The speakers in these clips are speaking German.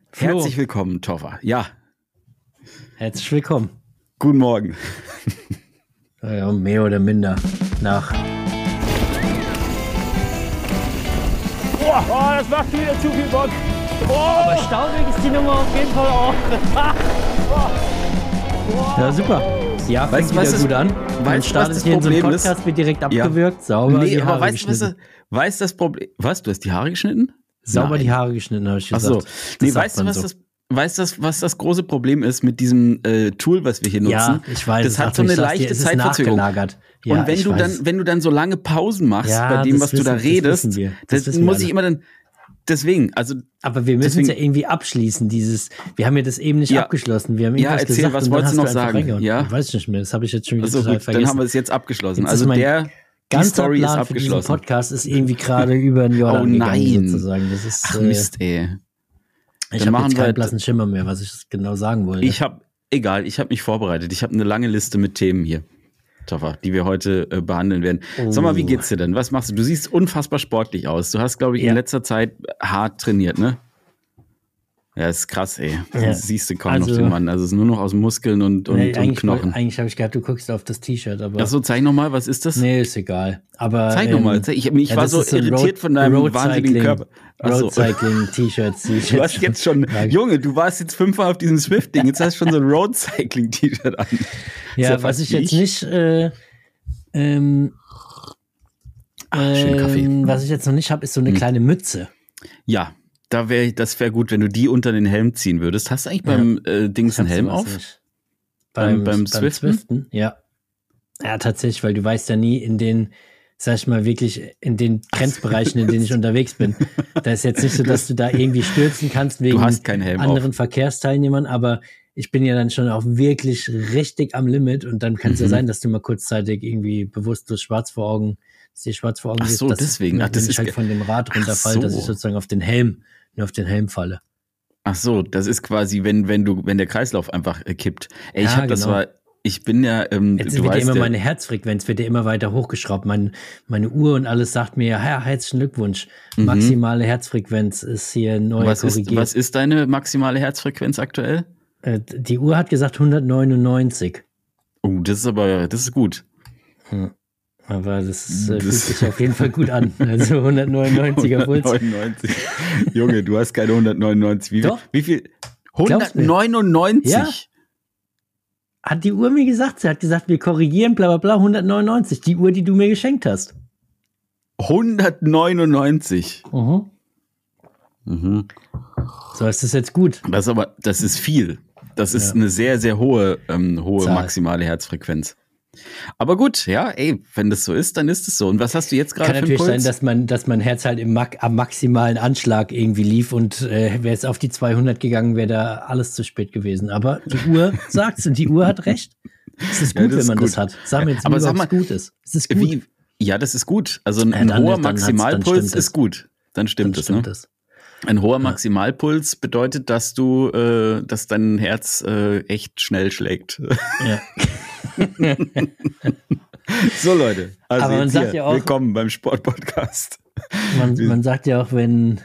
Flo. Herzlich willkommen, Toffer. Ja. Herzlich willkommen. Guten Morgen. Ja, mehr oder minder nach. Oh, das macht wieder zu viel Bock. Oh. Aber staubig ist die Nummer auf jeden Fall auch. Ja, super. Ja, fängt wieder gut an. Man startet hier in so einem Podcast, wird direkt abgewürgt, sauber die Haare geschnitten. Weißt du das Problem? Was, du hast die Haare geschnitten? Sauber die Haare geschnitten, habe ich gesagt. Ach so. Nee, weißt du, was das große Problem ist mit diesem Tool, was wir hier nutzen? Ja, ich weiß. Das hat so eine leichte Zeitverzögerung. Ja, und wenn du dann so lange Pausen machst bei dem, was du da redest, das muss ich immer dann. Deswegen, also. Aber wir müssen es ja irgendwie abschließen, wir haben ja das eben nicht abgeschlossen. Wir haben irgendwas erzähl, gesagt, was wolltest du noch sagen? Ja? Weiß ich nicht mehr, das habe ich jetzt schon wieder total vergessen. Dann haben wir es jetzt abgeschlossen. Jetzt also die Story ist abgeschlossen. Für diesen Podcast ist irgendwie gerade über den Jordan gegangen, sozusagen. Das ist, ach Mist, ey. Ich habe jetzt keinen blassen Schimmer mehr, was ich genau sagen wollte. Ich habe mich vorbereitet. Ich habe eine lange Liste mit Themen hier, Toffer, die wir heute behandeln werden. Sag mal, wie geht's dir denn? Was machst du? Du siehst unfassbar sportlich aus. Du hast, glaube ich, in letzter Zeit hart trainiert, ne? Ja, ist krass, ey. Ja. Siehst du kaum noch den Mann. Also es ist nur noch aus Muskeln und Knochen. Eigentlich habe ich gedacht, du guckst auf das T-Shirt. Ach so, zeig nochmal, was ist das? Nee, ist egal. Aber, zeig nochmal. Ich war so irritiert von deinem wahnsinnigen Körper. Road-Cycling-T-Shirts. Du hast jetzt schon, Junge, du warst jetzt 5-mal auf diesem Swift-Ding. Jetzt hast du schon so ein Road-Cycling-T-Shirt an. Ja, was ich jetzt nicht, schönen Kaffee. Was ich jetzt noch nicht habe, ist so eine kleine Mütze. Ja. Das wäre gut, wenn du die unter den Helm ziehen würdest. Hast du eigentlich beim Dings einen Helm auf? Beim Swiften? Ja. Ja, tatsächlich, weil du weißt ja nie in den, sag ich mal, wirklich in den Grenzbereichen, in denen ich unterwegs bin. Da ist jetzt nicht so, dass du da irgendwie stürzen kannst wegen anderen Verkehrsteilnehmern, aber ich bin ja dann schon auch wirklich richtig am Limit und dann kann es ja sein, dass du mal kurzzeitig irgendwie bewusstlos schwarz vor Augen Ach so, deswegen. Wenn ich halt von dem Rad runterfalle, dass ich sozusagen auf den Helm falle. Ach so, das ist quasi, wenn der Kreislauf einfach kippt. Ey, ich bin ja, jetzt wird ja immer meine Herzfrequenz wird ja immer weiter hochgeschraubt. Meine Uhr und alles sagt mir, ja, herzlichen Glückwunsch. Maximale Herzfrequenz ist hier neu korrigiert. Was ist deine maximale Herzfrequenz aktuell? Die Uhr hat gesagt 199. Oh, das ist gut. Aber das fühlt sich auf jeden Fall gut an. Also 199er Puls. 199. Junge, du hast keine 199. Wie viel? 199? Ja. Hat die Uhr mir gesagt. Sie hat gesagt, wir korrigieren, bla bla bla, 199. Die Uhr, die du mir geschenkt hast. 199? So, ist das jetzt gut? Das ist viel. Das ist eine sehr, sehr hohe maximale Herzfrequenz. Aber gut, ja, ey, wenn das so ist, dann ist es so. Und was hast du jetzt gerade für einen Puls? Kann natürlich sein, dass mein Herz halt am maximalen Anschlag irgendwie lief und wäre es auf die 200 gegangen, wäre da alles zu spät gewesen. Aber die Uhr sagt's und die Uhr hat recht. Es ist gut, wenn man das hat. Sag mir jetzt, ob es gut ist. Es ist gut. Ja, das ist gut. Also ein hoher Maximalpuls ist gut. Dann stimmt es, ne? Ein hoher Maximalpuls bedeutet, dass dein Herz echt schnell schlägt. Ja. So, Leute. Also aber man sagt ja auch, willkommen beim Sportpodcast. Man sagt ja auch, wenn's.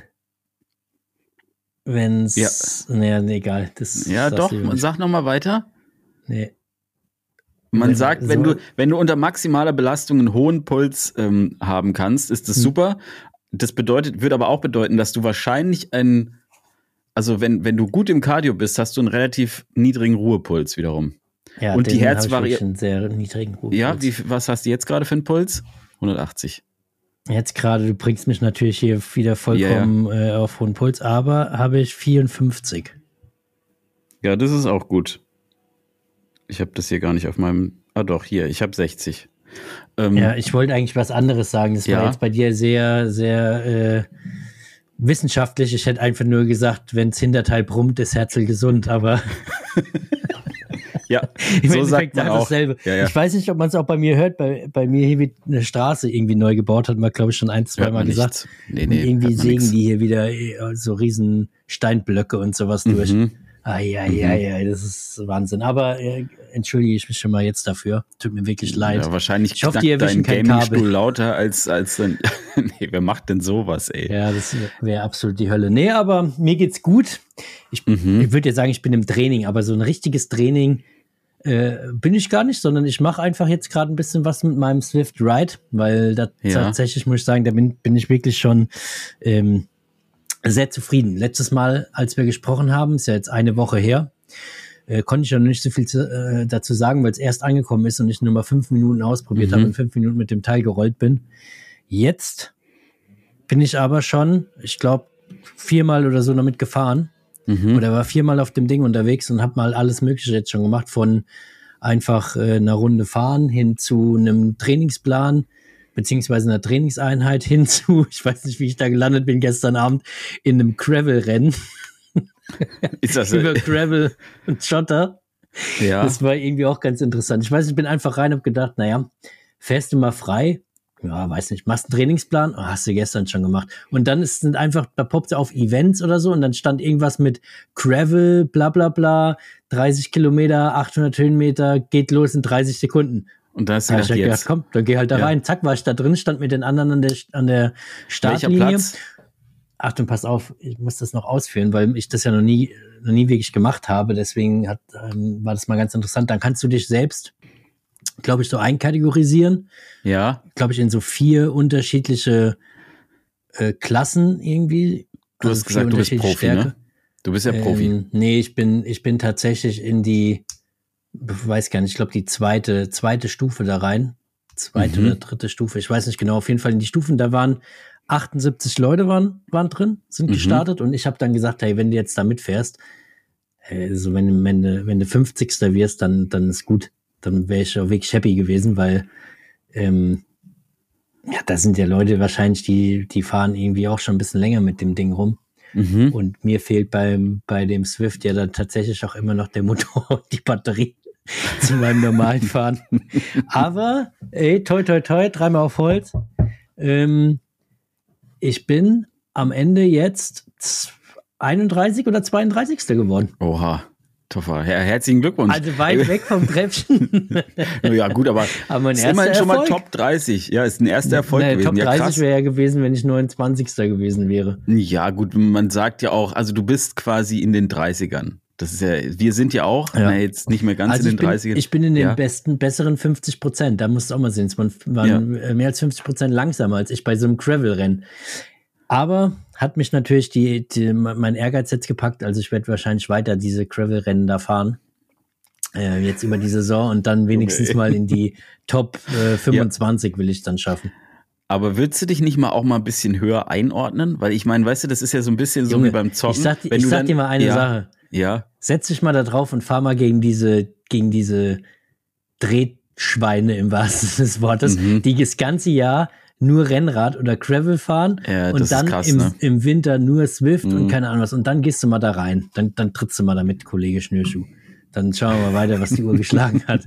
Naja, nee, egal. Sag nochmal weiter. Nee. Man sagt, wenn du unter maximaler Belastung einen hohen Puls haben kannst, ist das super. Das wird aber auch bedeuten, dass du wahrscheinlich wenn du gut im Cardio bist, hast du einen relativ niedrigen Ruhepuls wiederum. Ja, und die Herzvariante. Einen sehr niedrigen Ruhepuls. Ja, was hast du jetzt gerade für einen Puls? 180. Jetzt gerade, du bringst mich natürlich hier wieder vollkommen auf hohen Puls, aber habe ich 54. Ja, das ist auch gut. Ich habe das hier gar nicht auf meinem. Ah doch, hier, ich habe 60. Ja, ich wollte eigentlich was anderes sagen. Das war jetzt bei dir sehr, sehr wissenschaftlich. Ich hätte einfach nur gesagt, wenns Hinterteil brummt, ist Herzl gesund, aber ja, so sagt man auch. Dasselbe. Ja. Ich weiß nicht, ob man es auch bei mir hört. Bei mir hier wird eine Straße irgendwie neu gebaut, hat man, glaube ich, schon 1-2 Mal gesagt. Nee, und irgendwie sägen die hier wieder so riesen Steinblöcke und sowas durch. Das ist Wahnsinn. Aber entschuldige ich mich schon mal jetzt dafür. Tut mir wirklich leid. Ja, wahrscheinlich ich hoffe, die erwischen kein Gaming-Stuhl lauter als dann. Nee, wer macht denn sowas, ey? Ja, das wäre absolut die Hölle. Nee, aber mir geht's gut. Ich würde jetzt sagen, ich bin im Training, aber so ein richtiges Training bin ich gar nicht, sondern ich mache einfach jetzt gerade ein bisschen was mit meinem Swift Ride, weil da tatsächlich, muss ich sagen, da bin ich wirklich schon sehr zufrieden. Letztes Mal, als wir gesprochen haben, ist ja jetzt eine Woche her, konnte ich ja noch nicht so viel dazu sagen, weil es erst angekommen ist und ich nur mal 5 Minuten ausprobiert habe und 5 Minuten mit dem Teil gerollt bin. Jetzt bin ich aber schon, ich glaube, 4-mal oder so damit gefahren. Oder war 4-mal auf dem Ding unterwegs und habe mal alles Mögliche jetzt schon gemacht, von einfach einer Runde fahren hin zu einem Trainingsplan, beziehungsweise einer Trainingseinheit hin zu, ich weiß nicht, wie ich da gelandet bin gestern Abend, in einem Gravel-Rennen. Ist das über Gravel und Schotter. Ja. Das war irgendwie auch ganz interessant. Ich weiß, ich bin einfach rein und hab gedacht, naja, fährst du mal frei? Ja, weiß nicht, machst einen Trainingsplan? Oh, hast du gestern schon gemacht. Und dann sind einfach, da poppt auf Events oder so und dann stand irgendwas mit Gravel, bla bla bla, 30 Kilometer, 800 Höhenmeter, geht los in 30 Sekunden. Und da hast du gedacht, komm, dann geh halt da rein. Zack, war ich da drin, stand mit den anderen an der Startlinie. Welcher Platz? Achtung, pass auf, ich muss das noch ausführen, weil ich das ja noch nie wirklich gemacht habe. Deswegen war das mal ganz interessant. Dann kannst du dich selbst, glaube ich, so einkategorisieren. Ja. Glaube ich, in so 4 unterschiedliche Klassen irgendwie. Du hast gesagt, du bist Profi, Stärke. Ne? Du bist ja Profi. Nee, ich bin tatsächlich in die, weiß gar nicht, ich glaube die zweite Stufe da rein. Zweite oder dritte Stufe, ich weiß nicht genau. Auf jeden Fall in die Stufen, da waren 78 Leute waren drin, sind gestartet und ich habe dann gesagt, hey, wenn du jetzt da mitfährst, also wenn du 50. wirst, dann ist gut. Dann wäre ich auch wirklich happy gewesen, weil da sind ja Leute wahrscheinlich, die fahren irgendwie auch schon ein bisschen länger mit dem Ding rum. Und mir fehlt bei dem Swift ja dann tatsächlich auch immer noch der Motor und die Batterie zu meinem normalen Fahren. Aber, toi, toi, toi, 3-mal auf Holz. Ich bin am Ende jetzt 31 oder 32. geworden. Oha. Toffer. Herzlichen Glückwunsch. Also weit weg vom Treppchen. Ja, gut, aber ist immerhin schon mal Top 30. Ja, ist ein erster Erfolg gewesen. Top 30 wäre ja gewesen, wenn ich 29. gewesen wäre. Ja, gut, man sagt ja auch, also du bist quasi in den 30ern. Das ist ja, wir sind ja auch, jetzt nicht mehr ganz in den 30ern. Ich bin in den besseren 50%. Da musst du auch mal sehen. Es waren mehr als 50% langsamer als ich bei so einem Gravel-Rennen. Aber hat mich natürlich mein Ehrgeiz jetzt gepackt. Also ich werde wahrscheinlich weiter diese Gravel-Rennen da fahren. Jetzt über die Saison und dann wenigstens mal in die Top 25 will ich dann schaffen. Aber würdest du dich nicht auch mal ein bisschen höher einordnen? Weil ich meine, weißt du, das ist ja so ein bisschen so wie beim Zocken. Ich sag dir mal eine Sache. Ja. Setz dich mal da drauf und fahr mal gegen diese Drehschweine im wahrsten Sinne des Wortes, die das ganze Jahr nur Rennrad oder Gravel fahren und dann krass, im Winter nur Swift und keine Ahnung was. Und dann gehst du mal da rein. Dann trittst du mal damit, Kollege Schnürschuh. Dann schauen wir mal weiter, was die Uhr geschlagen hat.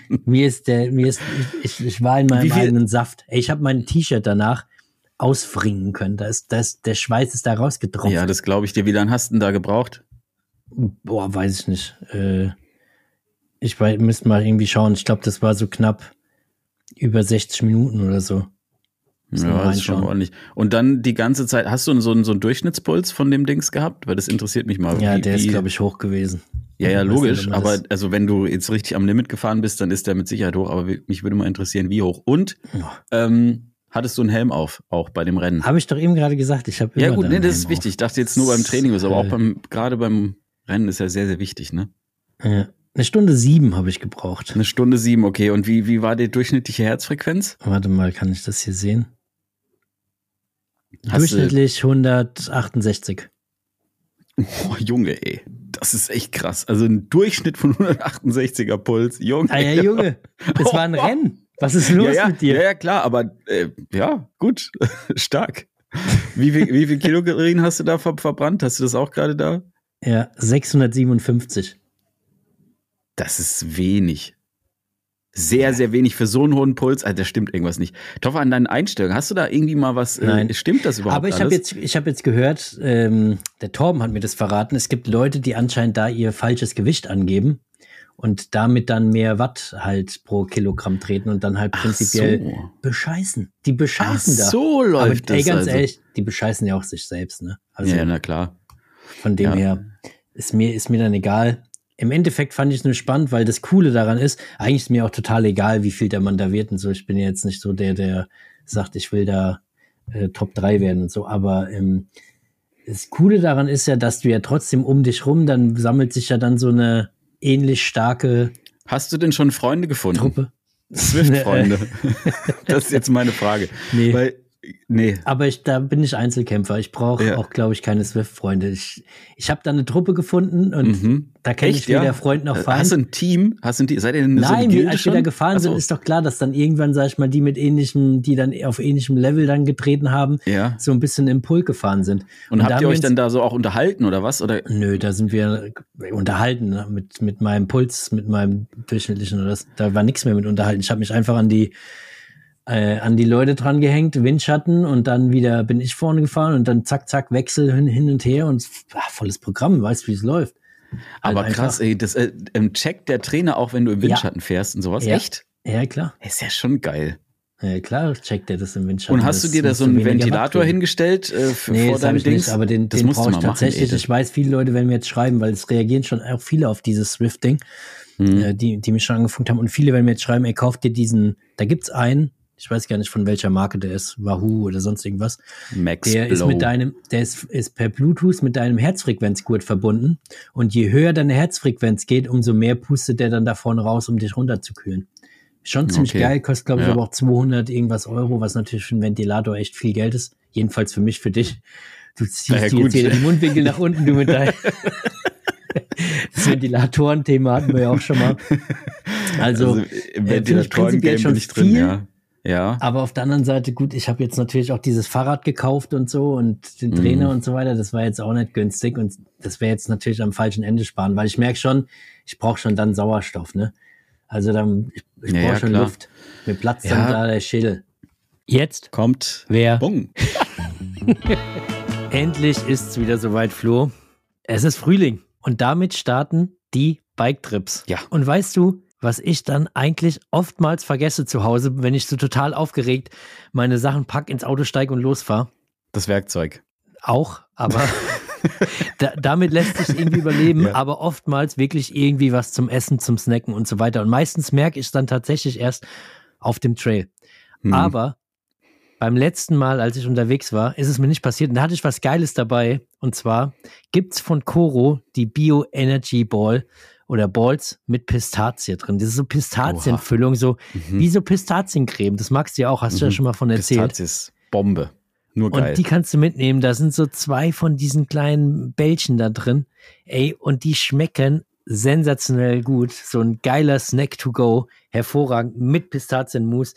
Ich war in meinem eigenen Saft. Ich habe mein T-Shirt danach ausfringen können. Der Schweiß ist da rausgetropft. Ja, das glaube ich dir. Wie lange hast du denn da gebraucht? Boah, weiß ich nicht. Ich müsste mal irgendwie schauen. Ich glaube, das war so knapp über 60 Minuten oder so. Ja, das ist schon ordentlich. Und dann die ganze Zeit, hast du so einen Durchschnittspuls von dem Dings gehabt? Weil das interessiert mich mal. Ja, der ist, glaube ich, hoch gewesen. Ja, logisch. Aber also wenn du jetzt richtig am Limit gefahren bist, dann ist der mit Sicherheit hoch. Aber mich würde mal interessieren, wie hoch. Und hattest du einen Helm auf, auch bei dem Rennen? Habe ich doch eben gerade gesagt. Ich habe immer Ja gut, das ist wichtig. Ich dachte jetzt nur beim Training, aber auch gerade beim Rennen ist ja sehr, sehr wichtig, ne? Ja. 1:07 habe ich gebraucht. 1:07, okay. Und wie war die durchschnittliche Herzfrequenz? Warte mal, kann ich das hier sehen? Durchschnittlich 168. Oh, Junge, ey. Das ist echt krass. Also ein Durchschnitt von 168er Puls. Junge. Ah ja, Junge. Das war ein Rennen. Was ist los mit dir? Ja, klar, aber gut. Stark. Wie viel Kilokalorien hast du da verbrannt? Hast du das auch gerade da? Ja, 657. Das ist wenig. sehr, sehr wenig für so einen hohen Puls. Also da stimmt irgendwas nicht. Toffer, an deinen Einstellungen, hast du da irgendwie mal was, stimmt das überhaupt? Aber ich habe jetzt gehört, der Torben hat mir das verraten, es gibt Leute, die anscheinend da ihr falsches Gewicht angeben und damit dann mehr Watt halt pro Kilogramm treten und dann halt prinzipiell bescheißen. Die bescheißen da. So läuft das. Ganz ehrlich, die bescheißen ja auch sich selbst, ne? Also, ja, na klar. Von dem her ist mir dann egal. Im Endeffekt fand ich es nur spannend, weil das Coole daran ist, eigentlich ist mir auch total egal, wie viel der Mann da wird und so. Ich bin ja jetzt nicht so der sagt, ich will da Top 3 werden und so. Aber das Coole daran ist ja, dass du ja trotzdem um dich rum, dann sammelt sich ja dann so eine ähnlich starke Hast du denn schon Freunde gefunden? Truppe. Swift-Freunde. Das ist jetzt meine Frage. Nee. Aber da bin ich Einzelkämpfer. Ich brauche auch, glaube ich, keine Swift-Freunde. Ich habe da eine Truppe gefunden und da kenne ich weder Freund noch Feind. Hast du ein Team? Seid ihr denn so Nein, eine Gilde als wir da gefahren sind, ist doch klar, dass dann irgendwann, sag ich mal, die dann auf ähnlichem Level dann getreten haben, so ein bisschen im Pulk gefahren sind. Und habt ihr euch dann da so auch unterhalten oder was? Oder? Nö, da sind wir unterhalten, ne? mit meinem Puls, mit meinem durchschnittlichen. Da war nichts mehr mit unterhalten. Ich habe mich einfach an die Leute dran gehängt, Windschatten und dann wieder bin ich vorne gefahren und dann zack, zack, Wechsel hin und her und volles Programm, weißt wie es läuft. Aber halt krass, ey, das checkt der Trainer auch, wenn du im Windschatten fährst und sowas, echt? Ja, klar. Ist ja schon geil. Ja, klar checkt der das im Windschatten. Und hast du dir da so einen Ventilator hingestellt vor deinem Dings? Nicht, aber den brauche ich tatsächlich. Ich weiß, viele Leute werden mir jetzt schreiben, weil es reagieren schon auch viele auf dieses Swift-Ding, die mich schon angefunkt haben und viele werden mir jetzt schreiben, ey, kauf dir diesen, da gibt's einen, ich weiß gar nicht, von welcher Marke der ist, Wahoo oder sonst irgendwas. Max der Blow. ist per Bluetooth mit deinem Herzfrequenzgurt verbunden und je höher deine Herzfrequenz geht, umso mehr pustet der dann da vorne raus, um dich runterzukühlen. Schon ziemlich geil, kostet glaube ich aber auch 200 irgendwas Euro, was natürlich für einen Ventilator echt viel Geld ist. Jedenfalls für mich, für dich. Du ziehst jetzt hier den Mundwinkel nach unten, du mit deinem das Ventilatoren-Thema hatten wir ja auch schon mal. Also finde ich prinzipiell schon viel. Ja. Aber auf der anderen Seite, gut, ich habe jetzt natürlich auch dieses Fahrrad gekauft und so und den Trainer und so weiter, das war jetzt auch nicht günstig und das wäre jetzt natürlich am falschen Ende sparen, weil ich merke schon, ich brauche schon dann Sauerstoff, ne? Also dann, ich brauche schon klar. Luft. Mir platzt dann da der Schädel. Jetzt kommt Werbung. Endlich ist's wieder soweit, Flo. Es ist Frühling und damit starten die Bike-Trips. Ja. Und weißt du, was ich dann eigentlich oftmals vergesse zu Hause, wenn ich so total aufgeregt meine Sachen pack, ins Auto steige und losfahre? Das Werkzeug. Auch, aber damit lässt sich irgendwie überleben, aber oftmals wirklich irgendwie was zum Essen, zum Snacken und so weiter. Und meistens merke ich es dann tatsächlich erst auf dem Trail. Aber beim letzten Mal, als ich unterwegs war, ist es mir nicht passiert. Und da hatte ich was Geiles dabei. Und zwar gibt's von Koro die Bio Energy Ball oder Balls mit Pistazie drin. Das ist so Pistazienfüllung, so wie so Pistaziencreme. Das magst du ja auch, hast du ja schon mal von erzählt. Pistazies, Bombe. Nur geil. Und die kannst du mitnehmen. Da sind so 2 von diesen kleinen Bällchen da drin. Ey, und die schmecken sensationell gut. So ein geiler Snack to go. Hervorragend. Mit Pistazienmus.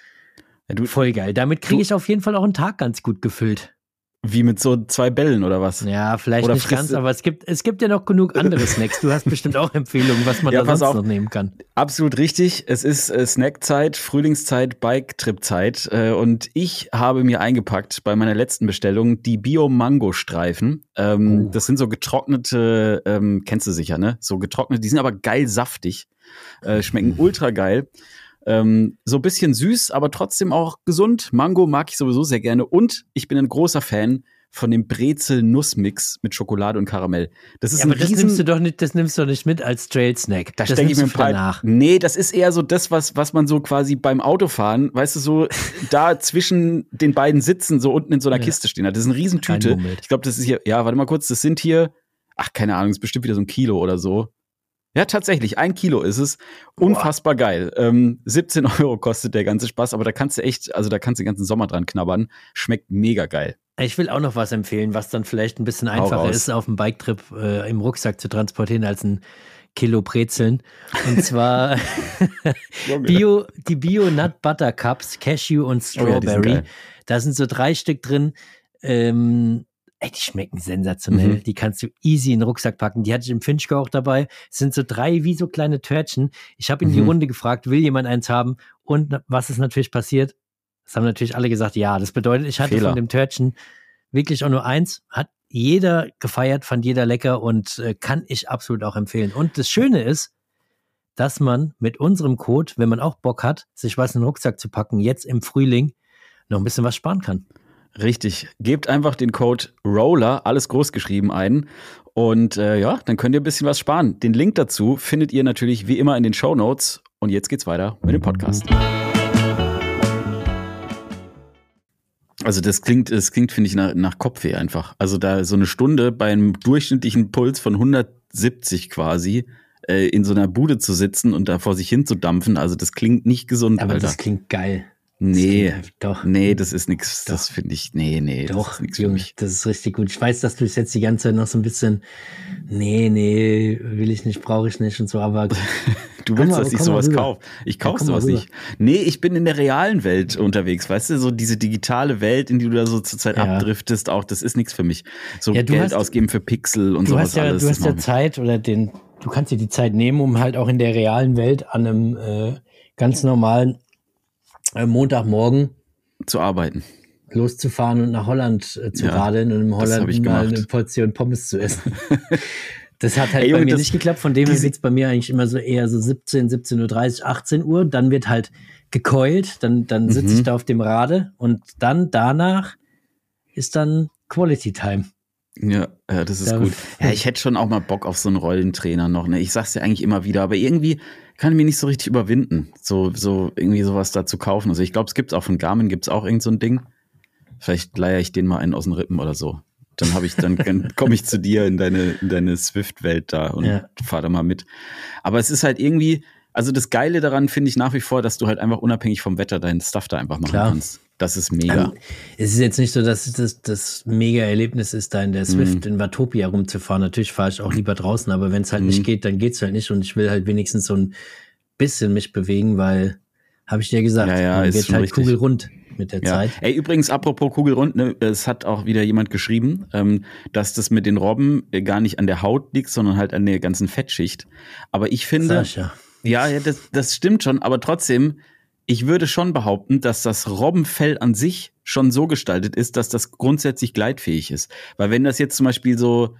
Ja, voll geil. Damit kriege ich auf jeden Fall auch einen Tag ganz gut gefüllt. Wie mit so 2 Bällen oder was? Ja, vielleicht oder nicht ganz, aber es gibt ja noch genug andere Snacks. Du hast bestimmt auch Empfehlungen, was man da sonst noch nehmen kann. Absolut richtig. Es ist Snackzeit, Frühlingszeit, Bike-Trip-Zeit. Und ich habe mir eingepackt bei meiner letzten Bestellung die Bio-Mango-Streifen. Das sind so getrocknete, kennst du sicher, ne? So getrocknete, die sind aber geil saftig. Schmecken ultra geil. So ein bisschen süß, aber trotzdem auch gesund. Mango mag ich sowieso sehr gerne. Und ich bin ein großer Fan von dem Brezel-Nussmix mit Schokolade und Karamell. Das ist aber das nimmst du doch nicht mit als Trail-Snack. Da stecke ich mir ein paar nach. Nee, das ist eher so das, was man so quasi beim Autofahren, weißt du, so da zwischen den beiden Sitzen so unten in so einer Kiste stehen hat. Das ist eine Riesentüte. Ich glaube, das ist hier, warte mal kurz, das sind hier, keine Ahnung, das ist bestimmt wieder so 1 Kilo oder so. Ja, tatsächlich, 1 Kilo ist es. Unfassbar geil. 17 Euro kostet der ganze Spaß, aber da kannst du den ganzen Sommer dran knabbern. Schmeckt mega geil. Ich will auch noch was empfehlen, was dann vielleicht ein bisschen einfacher ist, auf dem Biketrip im Rucksack zu transportieren als 1 Kilo Brezeln. Und zwar die Bio Nut Butter Cups, Cashew und Strawberry. Da sind so 3 Stück drin. ey, die schmecken sensationell. Die kannst du easy in den Rucksack packen. Die hatte ich im Finchgau auch dabei. Es sind so 3 wie so kleine Törtchen. Ich habe in die Runde gefragt, will jemand eins haben? Und was ist natürlich passiert? Das haben natürlich alle gesagt, ja. Das bedeutet, ich hatte von dem Törtchen wirklich auch nur eins. Hat jeder gefeiert, fand jeder lecker und kann ich absolut auch empfehlen. Und das Schöne ist, dass man mit unserem Code, wenn man auch Bock hat, sich was in den Rucksack zu packen, jetzt im Frühling noch ein bisschen was sparen kann. Richtig. Gebt einfach den Code ROLLER, alles groß geschrieben, ein. Und dann könnt ihr ein bisschen was sparen. Den Link dazu findet ihr natürlich wie immer in den Shownotes. Und jetzt geht's weiter mit dem Podcast. Also das klingt, finde ich, nach Kopfweh einfach. Also da so eine Stunde bei einem durchschnittlichen Puls von 170 quasi in so einer Bude zu sitzen und da vor sich hin zu dampfen, also das klingt nicht gesund, aber Alter. Das klingt geil. Nee, doch. Nee, das ist nix. Doch. Das finde ich, nee. Doch, das ist nix Junge, für mich. Das ist richtig gut. Ich weiß, dass du es jetzt die ganze Zeit noch so ein bisschen, nee, will ich nicht, brauche ich nicht und so, aber du willst, dass ich sowas kaufe. Ich kaufe sowas nicht. Nee, ich bin in der realen Welt unterwegs, weißt du, so diese digitale Welt, in die du da so zurzeit abdriftest, auch, das ist nichts für mich. So Geld ausgeben für Pixel und sowas alles. Du hast ja Zeit oder du kannst dir die Zeit nehmen, um halt auch in der realen Welt an einem ganz normalen Montagmorgen zu arbeiten, loszufahren und nach Holland zu radeln und in Holland mal eine Portion Pommes zu essen. Das hat halt bei mir nicht geklappt. Von dem her sieht es bei mir eigentlich immer so eher so 17:30 Uhr, 18 Uhr. Dann wird halt gekeult, dann sitze ich da auf dem Rade und dann danach ist dann Quality Time. Ja, das ist gut. Ja, ich hätte schon auch mal Bock auf so einen Rollentrainer noch. Ne? Ich sag's ja eigentlich immer wieder, aber irgendwie kann ich mich nicht so richtig überwinden, so irgendwie sowas da zu kaufen. Also ich glaube, es gibt's auch von Garmin, gibt's auch irgend so ein Ding. Vielleicht leihe ich den mal einen aus den Rippen oder so. Dann komme ich zu dir in deine Swift-Welt da und fahr da mal mit. Aber es ist halt irgendwie, also das Geile daran finde ich nach wie vor, dass du halt einfach unabhängig vom Wetter deinen Stuff da einfach machen kannst. Das ist mega. Es ist jetzt nicht so, dass das Mega-Erlebnis ist, da in der Swift in Watopia rumzufahren. Natürlich fahre ich auch lieber draußen, aber wenn es halt nicht geht, dann geht's halt nicht. Und ich will halt wenigstens so ein bisschen mich bewegen, weil, habe ich dir gesagt, man wird halt richtig kugelrund mit der Zeit. Ey, übrigens, apropos kugelrund, ne, es hat auch wieder jemand geschrieben, dass das mit den Robben gar nicht an der Haut liegt, sondern halt an der ganzen Fettschicht. Aber ich finde, Sascha. Ja, das stimmt schon, aber trotzdem, ich würde schon behaupten, dass das Robbenfell an sich schon so gestaltet ist, dass das grundsätzlich gleitfähig ist. Weil wenn das jetzt zum Beispiel so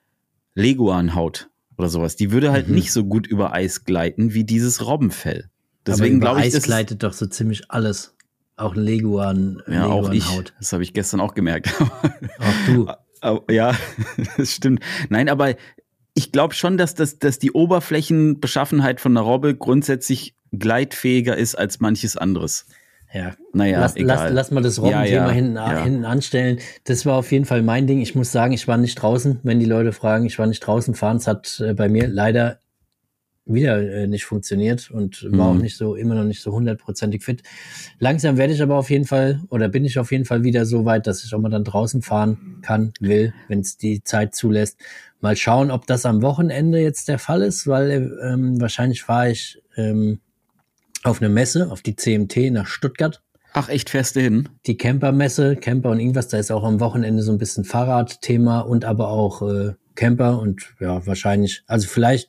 Leguanhaut oder sowas, die würde halt nicht so gut über Eis gleiten wie dieses Robbenfell. Deswegen glaube ich, Eis gleitet doch so ziemlich alles. Auch Leguanhaut. Ja, auch ich. Das habe ich gestern auch gemerkt. Auch du. Ja, das stimmt. Nein, aber ich glaube schon, dass die Oberflächenbeschaffenheit von einer Robbe grundsätzlich gleitfähiger ist als manches anderes. Ja, naja, lass mal das Robbenthema hinten anstellen. Das war auf jeden Fall mein Ding. Ich muss sagen, ich war nicht draußen, wenn die Leute fragen, ich war nicht draußen fahren. Es hat bei mir leider wieder nicht funktioniert und war auch immer noch nicht so 100%ig fit. Langsam werde ich aber auf jeden Fall, oder bin ich auf jeden Fall wieder so weit, dass ich auch mal dann draußen fahren will, wenn es die Zeit zulässt. Mal schauen, ob das am Wochenende jetzt der Fall ist, weil wahrscheinlich fahre ich auf eine Messe, auf die CMT nach Stuttgart. Ach echt, fährst du hin? Die Campermesse, Camper und irgendwas, da ist auch am Wochenende so ein bisschen Fahrradthema und aber auch Camper und ja, wahrscheinlich, also vielleicht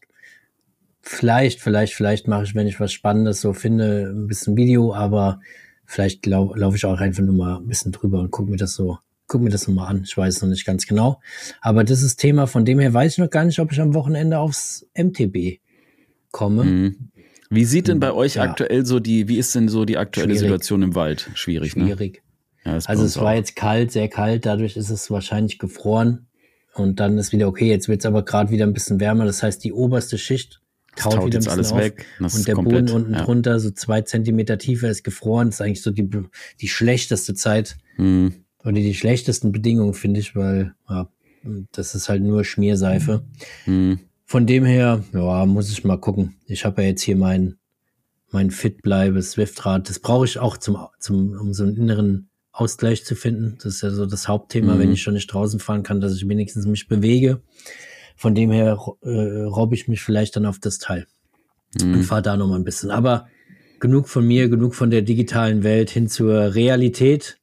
mache ich, wenn ich was Spannendes so finde, ein bisschen Video, aber vielleicht laufe ich auch einfach nur mal ein bisschen drüber und guck mir das mal an. Ich weiß noch nicht ganz genau. Aber das ist Thema, von dem her weiß ich noch gar nicht, ob ich am Wochenende aufs MTB komme. Wie sieht denn bei euch aktuell wie ist denn so die aktuelle Situation im Wald? Schwierig. Ne? Ja, also es war jetzt kalt, sehr kalt, dadurch ist es wahrscheinlich gefroren und dann ist wieder okay, jetzt wird es aber gerade wieder ein bisschen wärmer, das heißt die oberste Schicht taut wieder ein bisschen alles auf weg. Und der Boden unten drunter, so 2 Zentimeter tiefer, ist gefroren. Das ist eigentlich so die schlechteste Zeit oder die schlechtesten Bedingungen, finde ich, weil das ist halt nur Schmierseife. Von dem her, muss ich mal gucken. Ich habe ja jetzt hier mein Fitbleibe Swiftrad. Das brauche ich auch um so einen inneren Ausgleich zu finden. Das ist ja so das Hauptthema, wenn ich schon nicht draußen fahren kann, dass ich wenigstens mich bewege. Von dem her robbe ich mich vielleicht dann auf das Teil und fahre da noch mal ein bisschen. Aber genug von mir, genug von der digitalen Welt hin zur Realität.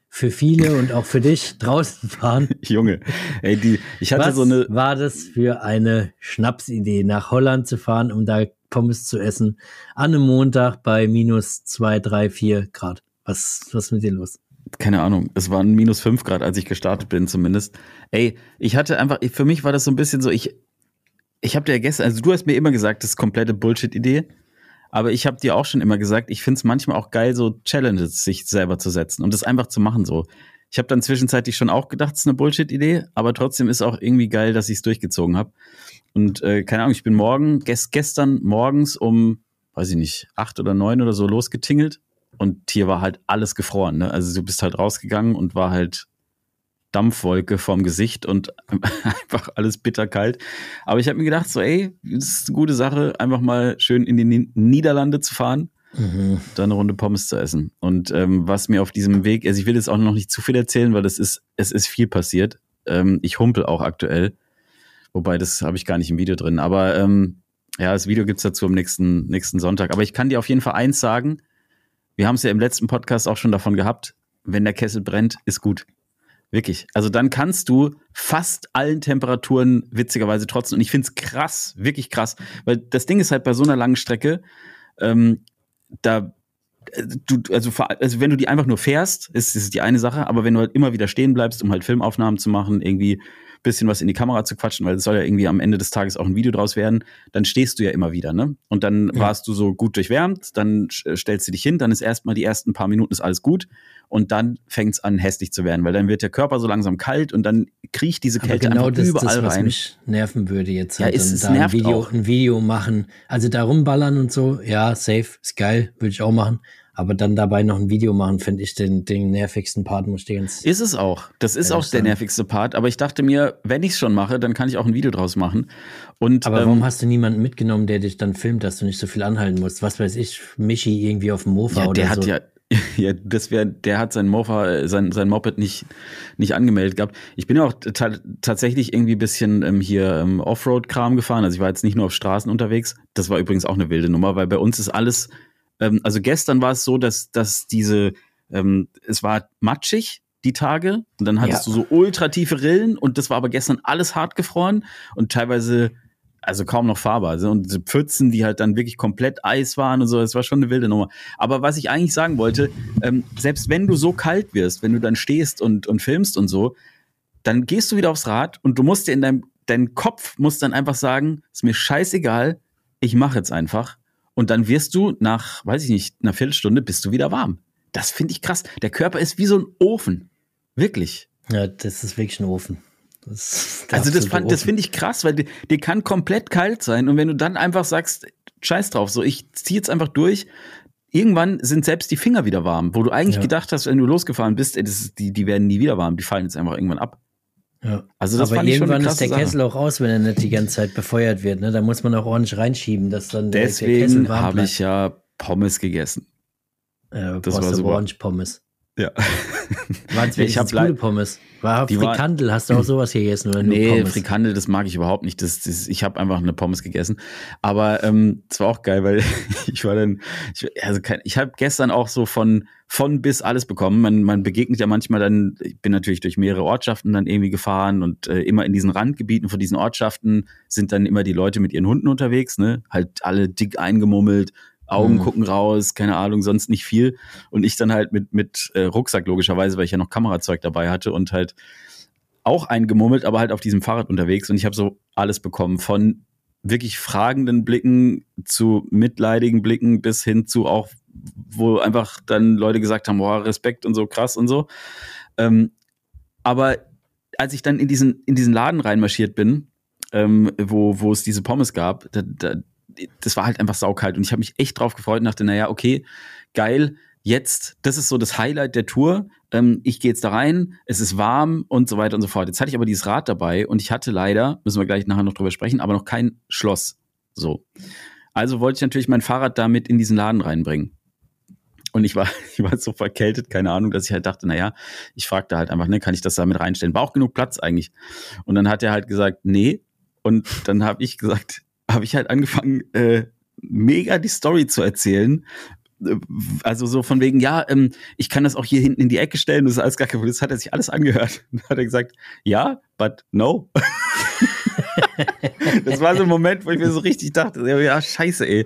für viele und auch für dich draußen fahren. Junge, ey, ich hatte Was war das für eine Schnapsidee, nach Holland zu fahren, um da Pommes zu essen, an einem Montag bei minus 2, 3, 4 Grad? Was ist mit dir los? Keine Ahnung, es waren minus 5 Grad, als ich gestartet bin zumindest. Ey, ich hatte einfach, für mich war das so ein bisschen so, ich habe dir ja gestern, also du hast mir immer gesagt, das ist komplette Bullshit-Idee, aber ich habe dir auch schon immer gesagt, ich finde es manchmal auch geil, so Challenges sich selber zu setzen und das einfach zu machen so. Ich habe dann zwischenzeitlich schon auch gedacht, es ist eine Bullshit-Idee, aber trotzdem ist auch irgendwie geil, dass ich es durchgezogen habe. Und keine Ahnung, ich bin gestern morgens um, weiß ich nicht, 8 oder 9 oder so losgetingelt und hier war halt alles gefroren. Ne? Also du bist halt rausgegangen und war halt Dampfwolke vorm Gesicht und einfach alles bitterkalt. Aber ich habe mir gedacht, so ey, das ist eine gute Sache, einfach mal schön in die Niederlande zu fahren, da eine Runde Pommes zu essen. Und was mir auf diesem Weg, also ich will jetzt auch noch nicht zu viel erzählen, weil es ist viel passiert. Ich humpel auch aktuell, wobei das habe ich gar nicht im Video drin. Aber ja, das Video gibt's dazu am nächsten Sonntag. Aber ich kann dir auf jeden Fall eins sagen, wir haben es ja im letzten Podcast auch schon davon gehabt, wenn der Kessel brennt, ist gut. Wirklich. Also dann kannst du fast allen Temperaturen witzigerweise trotzen. Und ich find's krass, wirklich krass. Weil das Ding ist halt bei so einer langen Strecke, wenn du die einfach nur fährst, ist es die eine Sache. Aber wenn du halt immer wieder stehen bleibst, um halt Filmaufnahmen zu machen, irgendwie bisschen was in die Kamera zu quatschen, weil es soll ja irgendwie am Ende des Tages auch ein Video draus werden, dann stehst du ja immer wieder, ne? Und dann warst du so gut durchwärmt, dann stellst du dich hin, dann ist erstmal die ersten paar Minuten ist alles gut und dann fängt's an hässlich zu werden, weil dann wird der Körper so langsam kalt und dann kriecht diese Kälte genau einfach überall das, was rein. Mich nerven würde jetzt. Ja, halt es da nervt ein Video machen, also da rumballern und so, ja, safe, ist geil, würde ich auch machen. Aber dann dabei noch ein Video machen, finde ich den nervigsten Part, muss ich dir ganz. Ist es auch. Das ist auch der nervigste Part. Aber ich dachte mir, wenn ich es schon mache, dann kann ich auch ein Video draus machen. Aber warum hast du niemanden mitgenommen, der dich dann filmt, dass du nicht so viel anhalten musst? Was weiß ich, Michi irgendwie auf dem Mofa oder der so. Der hat sein Mofa, sein Moped nicht angemeldet gehabt. Ich bin ja auch tatsächlich irgendwie ein bisschen Offroad-Kram gefahren. Also ich war jetzt nicht nur auf Straßen unterwegs. Das war übrigens auch eine wilde Nummer, weil bei uns ist alles. Also gestern war es so, dass es war matschig, die Tage, und dann hattest du so ultra tiefe Rillen und das war aber gestern alles hart gefroren und teilweise also kaum noch fahrbar. Also, und diese Pfützen, die halt dann wirklich komplett Eis waren und so, das war schon eine wilde Nummer. Aber was ich eigentlich sagen wollte, selbst wenn du so kalt wirst, wenn du dann stehst und filmst und so, dann gehst du wieder aufs Rad und du musst dir dein Kopf muss dann einfach sagen, ist mir scheißegal, ich mache jetzt einfach. Und dann wirst du nach, weiß ich nicht, einer Viertelstunde bist du wieder warm. Das finde ich krass. Der Körper ist wie so ein Ofen. Wirklich. Ja, das ist wirklich ein Ofen. Das finde ich krass, weil dir kann komplett kalt sein. Und wenn du dann einfach sagst, scheiß drauf, so ich ziehe jetzt einfach durch, irgendwann sind selbst die Finger wieder warm. Wo du eigentlich gedacht hast, wenn du losgefahren bist, die werden nie wieder warm. Die fallen jetzt einfach irgendwann ab. Ja. Also das aber fand ich schon eine irgendwann ist der krasse Kessel auch aus, wenn er nicht die ganze Zeit befeuert wird. Ne? Da muss man auch ordentlich reinschieben, dass dann der Kessel Deswegen warm habe bleibt. ich ja Pommes gegessen. Ja, Das war super. Orange Pommes. Ja. Waren es wenigstens gute Pommes? Frikandel, hast du auch sowas gegessen? Oder nur Pommes? Frikandel, das mag ich überhaupt nicht. Ich habe einfach eine Pommes gegessen. Aber es war auch geil, weil ich habe gestern auch so von bis alles bekommen. Man begegnet ja manchmal dann, ich bin natürlich durch mehrere Ortschaften dann irgendwie gefahren und immer in diesen Randgebieten von diesen Ortschaften sind dann immer die Leute mit ihren Hunden unterwegs, ne? Halt alle dick eingemummelt, Augen gucken raus, keine Ahnung, sonst nicht viel. Und ich dann halt mit Rucksack logischerweise, weil ich ja noch Kamerazeug dabei hatte und halt auch eingemummelt, aber halt auf diesem Fahrrad unterwegs. Und ich habe so alles bekommen, von wirklich fragenden Blicken zu mitleidigen Blicken bis hin zu auch, wo einfach dann Leute gesagt haben, boah, Respekt und so, krass und so. Aber als ich dann in diesen Laden reinmarschiert bin, wo es diese Pommes gab, das war halt einfach saukalt und ich habe mich echt drauf gefreut und dachte, naja, okay, geil, jetzt, das ist so das Highlight der Tour, ich gehe jetzt da rein, es ist warm und so weiter und so fort. Jetzt hatte ich aber dieses Rad dabei und ich hatte leider, müssen wir gleich nachher noch drüber sprechen, aber noch kein Schloss. So. Also wollte ich natürlich mein Fahrrad damit in diesen Laden reinbringen. Und ich war so verkältet, keine Ahnung, dass ich halt dachte, naja, ich fragte halt einfach, ne, kann ich das da mit reinstellen? War auch genug Platz eigentlich. Und dann hat er halt gesagt, nee. Und dann habe ich halt angefangen, mega die Story zu erzählen, also so von wegen, ja, ich kann das auch hier hinten in die Ecke stellen, das ist alles gar kein Problem. Das hat er sich alles angehört. Dann hat er gesagt, ja, but no. Das war so ein Moment, wo ich mir so richtig dachte, ja, scheiße, ey.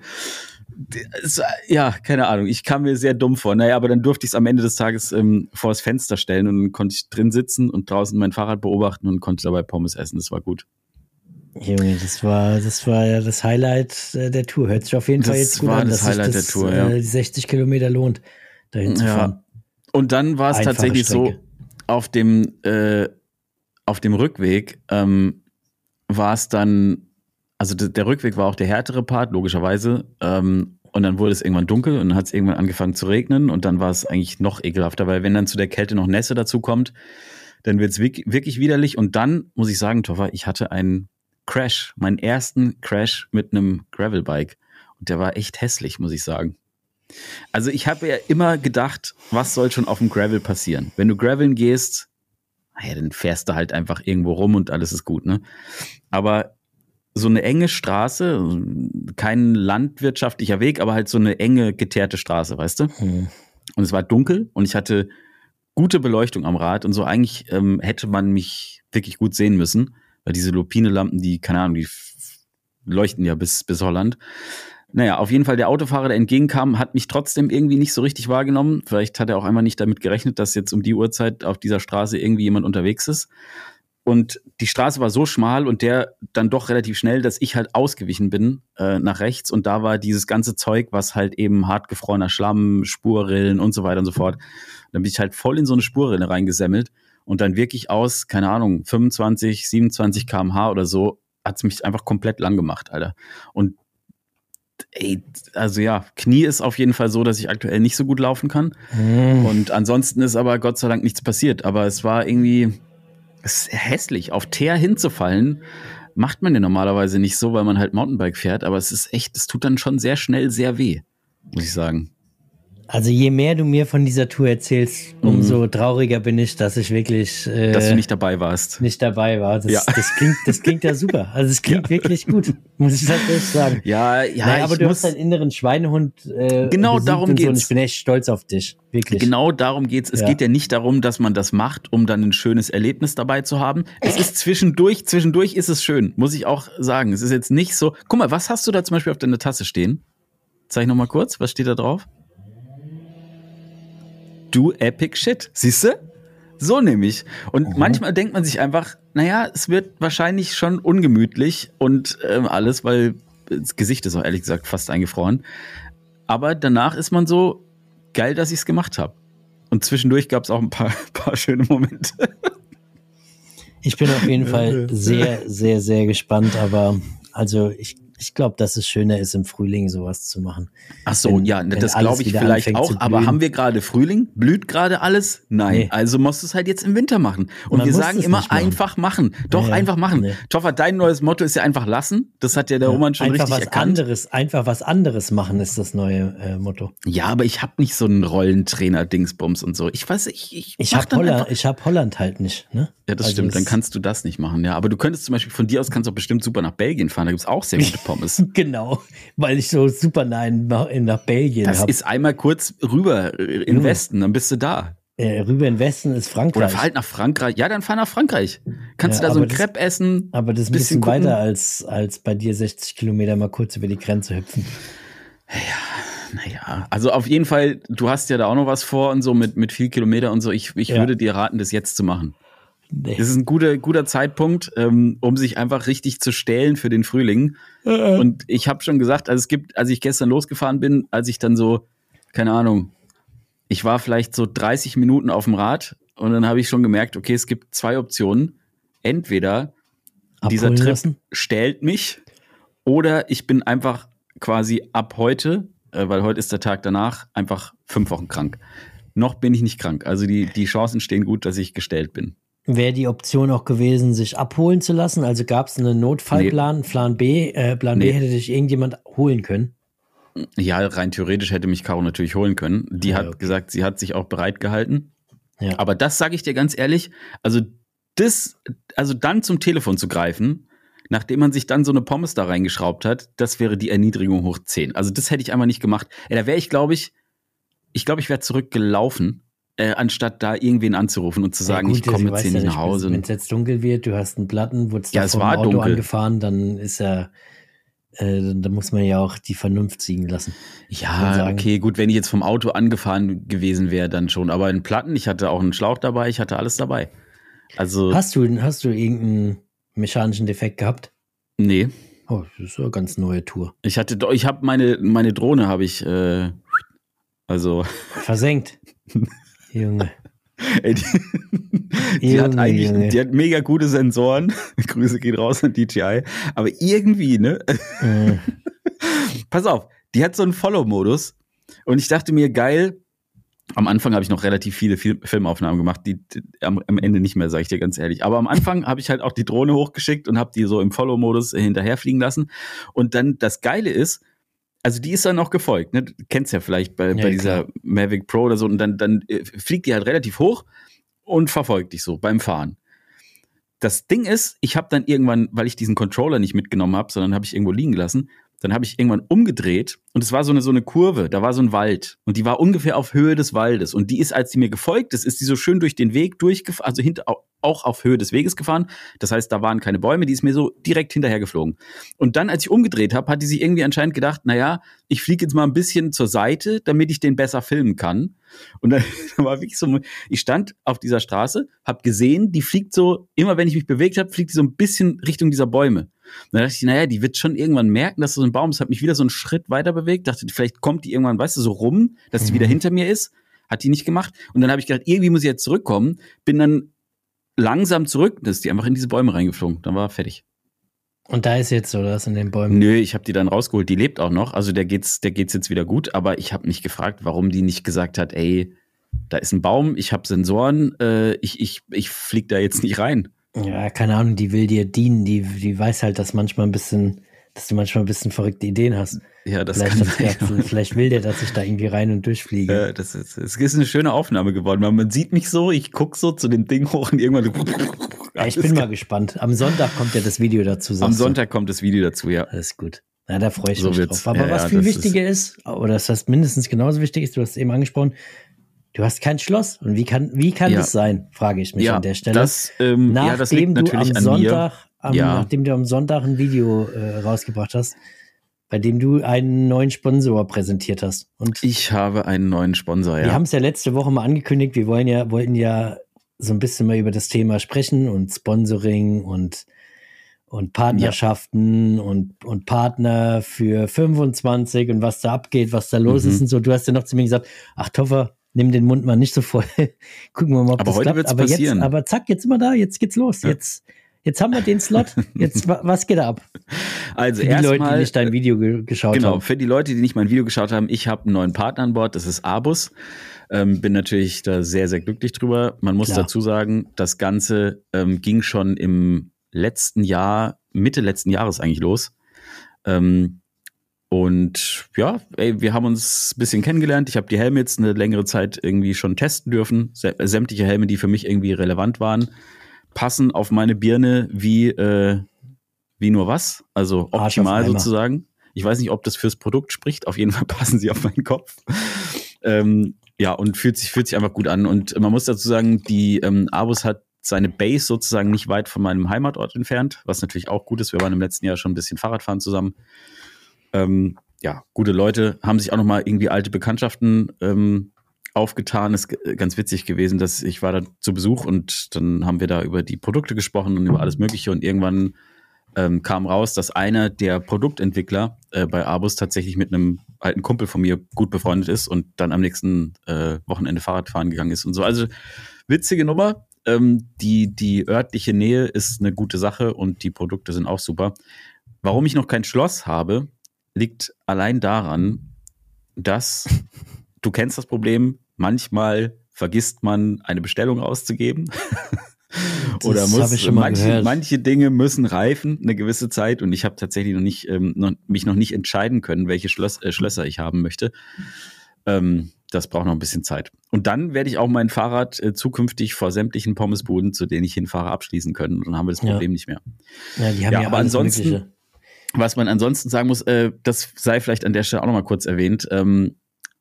Ja, keine Ahnung, ich kam mir sehr dumm vor. Naja, aber dann durfte ich es am Ende des Tages vor das Fenster stellen und dann konnte ich drin sitzen und draußen mein Fahrrad beobachten und konnte dabei Pommes essen. Das war gut. Junge, das war ja das Highlight der Tour. Hört sich auf jeden Fall jetzt gut an, dass sich das Tour, ja. Die 60 Kilometer lohnt, dahin zu fahren. Und dann war es tatsächlich Strecke. So, auf dem Rückweg war es dann, also der Rückweg war auch der härtere Part, logischerweise. Und dann wurde es irgendwann dunkel und dann hat es irgendwann angefangen zu regnen und dann war es eigentlich noch ekelhafter, weil wenn dann zu der Kälte noch Nässe dazu kommt, dann wird es wirklich widerlich. Und dann muss ich sagen, Toffa, ich hatte einen Crash, meinen ersten Crash mit einem Gravelbike. Und der war echt hässlich, muss ich sagen. Also ich habe ja immer gedacht, was soll schon auf dem Gravel passieren? Wenn du graveln gehst, naja, dann fährst du halt einfach irgendwo rum und alles ist gut, ne? Aber so eine enge Straße, kein landwirtschaftlicher Weg, aber halt so eine enge, geteerte Straße, weißt du? Und es war dunkel und ich hatte gute Beleuchtung am Rad und so eigentlich hätte man mich wirklich gut sehen müssen. Weil diese Lupine-Lampen, die, keine Ahnung, die leuchten ja bis Holland. Naja, auf jeden Fall der Autofahrer, der entgegenkam, hat mich trotzdem irgendwie nicht so richtig wahrgenommen. Vielleicht hat er auch einmal nicht damit gerechnet, dass jetzt um die Uhrzeit auf dieser Straße irgendwie jemand unterwegs ist. Und die Straße war so schmal und der dann doch relativ schnell, dass ich halt ausgewichen bin nach rechts. Und da war dieses ganze Zeug, was halt eben hartgefrorener Schlamm, Spurrillen und so weiter und so fort. Dann bin ich halt voll in so eine Spurrille reingesemmelt. Und dann wirklich aus, keine Ahnung, 25, 27 km/h oder so, hat es mich einfach komplett lang gemacht, Alter. Und ey, also ja, Knie ist auf jeden Fall so, dass ich aktuell nicht so gut laufen kann. Und ansonsten ist aber Gott sei Dank nichts passiert. Aber es war irgendwie hässlich. Auf Teer hinzufallen, macht man ja normalerweise nicht so, weil man halt Mountainbike fährt. Aber es ist echt, es tut dann schon sehr schnell sehr weh, muss ich sagen. Also je mehr du mir von dieser Tour erzählst, umso trauriger bin ich, dass ich wirklich dass du nicht dabei warst. Nicht dabei war. Das klingt ja super. Also es klingt wirklich gut, muss ich tatsächlich sagen. Ja, naja, aber du hast einen inneren Schweinehund. Genau darum geht's. Und ich bin echt stolz auf dich, wirklich. Genau darum geht's. Es geht ja nicht darum, dass man das macht, um dann ein schönes Erlebnis dabei zu haben. Es ist zwischendurch ist es schön, muss ich auch sagen. Es ist jetzt nicht so. Guck mal, was hast du da zum Beispiel auf deiner Tasse stehen? Zeig noch mal kurz, was steht da drauf? Do epic shit. Siehst du? So nämlich. Und manchmal denkt man sich einfach, naja, es wird wahrscheinlich schon ungemütlich und alles, weil das Gesicht ist auch ehrlich gesagt fast eingefroren. Aber danach ist man so, geil, dass ich es gemacht habe. Und zwischendurch gab es auch ein paar schöne Momente. Ich bin auf jeden Fall sehr, sehr, sehr gespannt, aber also ich glaube, dass es schöner ist, im Frühling sowas zu machen. Ach so, ja, das glaube ich vielleicht auch. Aber haben wir gerade Frühling? Blüht gerade alles? Nein. Nee. Also musst du es halt jetzt im Winter machen. Und wir sagen immer einfach machen. Doch, einfach machen. Nee. Toffa, dein neues Motto ist ja einfach lassen. Das hat ja der Roman schon richtig erkannt. Einfach was anderes machen ist das neue Motto. Ja, aber ich habe nicht so einen Rollentrainer-Dingsbums und so. Ich weiß, ich habe Holland halt nicht. Ne? Ja, das stimmt. Dann kannst du das nicht machen. Ja, aber du könntest zum Beispiel von dir aus kannst du auch bestimmt super nach Belgien fahren. Da gibt's auch sehr gute Pommes. Genau, weil ich so super nah nach Belgien habe. Das ist einmal kurz rüber in Westen, dann bist du da. Rüber in Westen ist Frankreich. Oder fahr halt nach Frankreich. Ja, dann fahr nach Frankreich. Kannst du da so ein Crepe essen. Aber das ist ein bisschen weiter als bei dir 60 Kilometer mal kurz über die Grenze hüpfen. Ja, naja. Also auf jeden Fall, du hast ja da auch noch was vor und so mit viel Kilometer und so. Ich würde dir raten, das jetzt zu machen. Nee. Das ist ein guter Zeitpunkt, um sich einfach richtig zu stählen für den Frühling. Und ich habe schon gesagt, als ich gestern losgefahren bin, als ich dann so, keine Ahnung, ich war vielleicht so 30 Minuten auf dem Rad und dann habe ich schon gemerkt, okay, es gibt 2 Optionen. Entweder dieser Trip stählt mich oder ich bin einfach quasi ab heute, weil heute ist der Tag danach, einfach 5 Wochen krank. Noch bin ich nicht krank. Also die Chancen stehen gut, dass ich gestählt bin. Wäre die Option auch gewesen, sich abholen zu lassen? Also gab es einen Notfallplan, Plan B? Plan B hätte dich irgendjemand holen können? Ja, rein theoretisch hätte mich Caro natürlich holen können. Die hat gesagt, sie hat sich auch bereit gehalten. Ja. Aber das sage ich dir ganz ehrlich, also dann zum Telefon zu greifen, nachdem man sich dann so eine Pommes da reingeschraubt hat, das wäre die Erniedrigung hoch 10. Also das hätte ich einfach nicht gemacht. Da wäre ich, glaube ich, ich wäre zurückgelaufen, anstatt da irgendwen anzurufen und zu sagen, ich komme jetzt hier nicht nach Hause. Wenn es jetzt dunkel wird, du hast einen Platten, wurdest da vom Auto dunkel angefahren, dann ist da muss man ja auch die Vernunft siegen lassen. Ja, okay, gut, wenn ich jetzt vom Auto angefahren gewesen wäre, dann schon. Aber in Platten, ich hatte auch einen Schlauch dabei, ich hatte alles dabei. Also Hast du irgendeinen mechanischen Defekt gehabt? Nee. Oh, das ist eine ganz neue Tour. Ich habe meine Drohne habe ich versenkt. Junge. Ey, die hat mega gute Sensoren. Grüße gehen raus an DJI. Aber irgendwie, ne? Pass auf, die hat so einen Follow-Modus. Und ich dachte mir, geil, am Anfang habe ich noch relativ viele Filmaufnahmen gemacht, die am Ende nicht mehr, sage ich dir ganz ehrlich. Aber am Anfang habe ich halt auch die Drohne hochgeschickt und habe die so im Follow-Modus hinterherfliegen lassen. Und dann das Geile ist, also die ist dann auch gefolgt, ne? Du kennst ja vielleicht bei dieser Mavic Pro oder so. Und dann fliegt die halt relativ hoch und verfolgt dich so beim Fahren. Das Ding ist, ich habe dann irgendwann, weil ich diesen Controller nicht mitgenommen habe, sondern habe ich irgendwo liegen gelassen, dann habe ich irgendwann umgedreht und es war so eine Kurve, da war so ein Wald und die war ungefähr auf Höhe des Waldes und die ist, als die mir gefolgt ist die so schön durch den Weg durchgefahren, also auch auf Höhe des Weges gefahren, das heißt, da waren keine Bäume, die ist mir so direkt hinterher geflogen. Und dann, als ich umgedreht habe, hat die sich irgendwie anscheinend gedacht, naja, ich fliege jetzt mal ein bisschen zur Seite, damit ich den besser filmen kann. Und dann war wirklich so, ich stand auf dieser Straße, habe gesehen, die fliegt so, immer wenn ich mich bewegt habe, fliegt die so ein bisschen Richtung dieser Bäume. Und dann dachte ich, naja, die wird schon irgendwann merken, dass so ein Baum ist, hat mich wieder so einen Schritt weiter bewegt, dachte, vielleicht kommt die irgendwann, weißt du, so rum, dass die wieder hinter mir ist, hat die nicht gemacht. Und dann habe ich gedacht, irgendwie muss ich jetzt zurückkommen, bin dann langsam zurück, dann ist die einfach in diese Bäume reingeflogen, dann war fertig. Und da ist jetzt so das in den Bäumen? Nö, ich habe die dann rausgeholt, die lebt auch noch, also der geht's jetzt wieder gut, aber ich habe mich gefragt, warum die nicht gesagt hat, ey, da ist ein Baum, ich habe Sensoren, ich flieg da jetzt nicht rein. Ja, keine Ahnung, die will dir dienen, die weiß halt, dass du manchmal ein bisschen verrückte Ideen hast. Ja, das kann sein. Vielleicht will der, dass ich da irgendwie rein und durchfliege. Ja, es ist eine schöne Aufnahme geworden, weil man sieht mich so, ich gucke so zu dem Ding hoch und irgendwann. Ja, ich bin mal gespannt. Am Sonntag kommt ja das Video dazu. Am Sonntag kommt das Video dazu, ja. Alles gut. Ja, da freue ich mich drauf. Aber was viel wichtiger ist, oder das heißt mindestens genauso wichtig ist, du hast es eben angesprochen, du hast kein Schloss. Und wie kann das sein, frage ich mich an der Stelle. Das liegt natürlich an mir. Nachdem du am Sonntag ein Video rausgebracht hast, bei dem du einen neuen Sponsor präsentiert hast. Und ich habe einen neuen Sponsor, ja. Wir haben es ja letzte Woche mal angekündigt, wir wollten ja so ein bisschen mal über das Thema sprechen und Sponsoring und Partnerschaften und Partner für 25 und was da abgeht, was da los ist und so. Du hast ja noch zu mir gesagt, ach Toffer, nimm den Mund mal nicht so voll. Gucken wir mal, ob aber das heute klappt. Aber passieren. Jetzt sind wir da, jetzt geht's los. Ja. Jetzt haben wir den Slot. Jetzt, was geht da ab? Also für die Leute, die nicht dein Video geschaut haben. Genau, für die Leute, die nicht mein Video geschaut haben, ich habe einen neuen Partner an Bord, das ist Abus. Bin natürlich da sehr, sehr glücklich drüber. Man muss dazu sagen, das Ganze ging schon im letzten Jahr, Mitte letzten Jahres eigentlich los. Und ja, wir haben uns ein bisschen kennengelernt. Ich habe die Helme jetzt eine längere Zeit irgendwie schon testen dürfen. Sämtliche Helme, die für mich irgendwie relevant waren, passen auf meine Birne wie nur was. Also optimal sozusagen. Ich weiß nicht, ob das fürs Produkt spricht. Auf jeden Fall passen sie auf meinen Kopf. Ja, und fühlt sich einfach gut an. Und man muss dazu sagen, die Abus hat seine Base sozusagen nicht weit von meinem Heimatort entfernt, was natürlich auch gut ist. Wir waren im letzten Jahr schon ein bisschen Fahrradfahren zusammen. Ja, gute Leute, haben sich auch nochmal irgendwie alte Bekanntschaften aufgetan. Ist ganz witzig gewesen, dass ich war da zu Besuch und dann haben wir da über die Produkte gesprochen und über alles Mögliche und irgendwann kam raus, dass einer der Produktentwickler bei Abus tatsächlich mit einem alten Kumpel von mir gut befreundet ist und dann am nächsten Wochenende Fahrrad fahren gegangen ist und so. Also witzige Nummer. Die örtliche Nähe ist eine gute Sache und die Produkte sind auch super. Warum ich noch kein Schloss habe, liegt allein daran, dass du kennst das Problem, manchmal vergisst man eine Bestellung auszugeben. Oder manche Dinge müssen reifen eine gewisse Zeit und ich habe tatsächlich mich noch nicht entscheiden können, welche Schlösser ich haben möchte. Das braucht noch ein bisschen Zeit. Und dann werde ich auch mein Fahrrad zukünftig vor sämtlichen Pommesbuden, zu denen ich hinfahre, abschließen können. Und dann haben wir das Problem nicht mehr. Ja, die haben ja aber alles ansonsten, Mögliche. Was man ansonsten sagen muss, das sei vielleicht an der Stelle auch noch mal kurz erwähnt,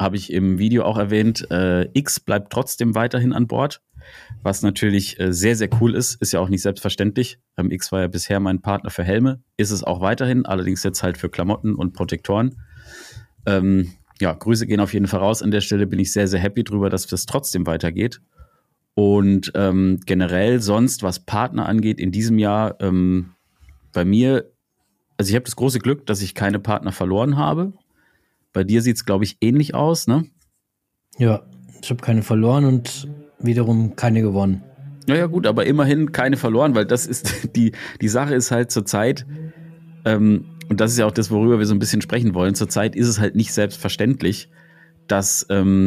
habe ich im Video auch erwähnt, X bleibt trotzdem weiterhin an Bord, was natürlich sehr, sehr cool ist ja auch nicht selbstverständlich. X war ja bisher mein Partner für Helme, ist es auch weiterhin, allerdings jetzt halt für Klamotten und Protektoren. Grüße gehen auf jeden Fall raus. An der Stelle bin ich sehr, sehr happy drüber, dass das trotzdem weitergeht. Und generell sonst, was Partner angeht, in diesem Jahr bei mir, also ich habe das große Glück, dass ich keine Partner verloren habe. Bei dir sieht es, glaube ich, ähnlich aus, ne? Ja, ich habe keine verloren und wiederum keine gewonnen. Ja, gut, aber immerhin keine verloren, weil das ist, die Sache ist halt zurzeit, und das ist ja auch das, worüber wir so ein bisschen sprechen wollen, zurzeit ist es halt nicht selbstverständlich, dass,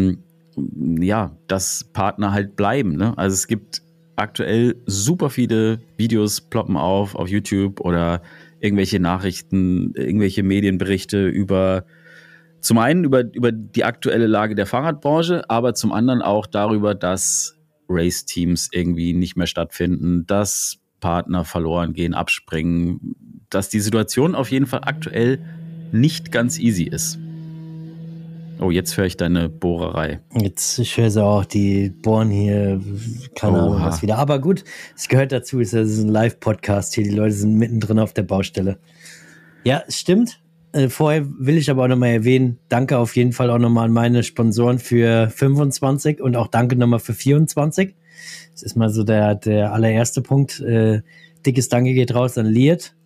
dass Partner halt bleiben, ne? Also es gibt aktuell super viele Videos ploppen auf YouTube oder irgendwelche Nachrichten, irgendwelche Medienberichte zum einen über die aktuelle Lage der Fahrradbranche, aber zum anderen auch darüber, dass Race-Teams irgendwie nicht mehr stattfinden, dass Partner verloren gehen, abspringen, dass die Situation auf jeden Fall aktuell nicht ganz easy ist. Oh, jetzt höre ich deine Bohrerei. Ich höre sie auch, die bohren hier, keine Ahnung was wieder. Aber gut, es gehört dazu, es ist ein Live-Podcast hier, die Leute sind mittendrin auf der Baustelle. Ja, stimmt. Vorher will ich aber auch nochmal erwähnen, danke auf jeden Fall auch nochmal an meine Sponsoren für 25 und auch danke nochmal für 24. Das ist mal so der allererste Punkt. Dickes Danke geht raus an Liat,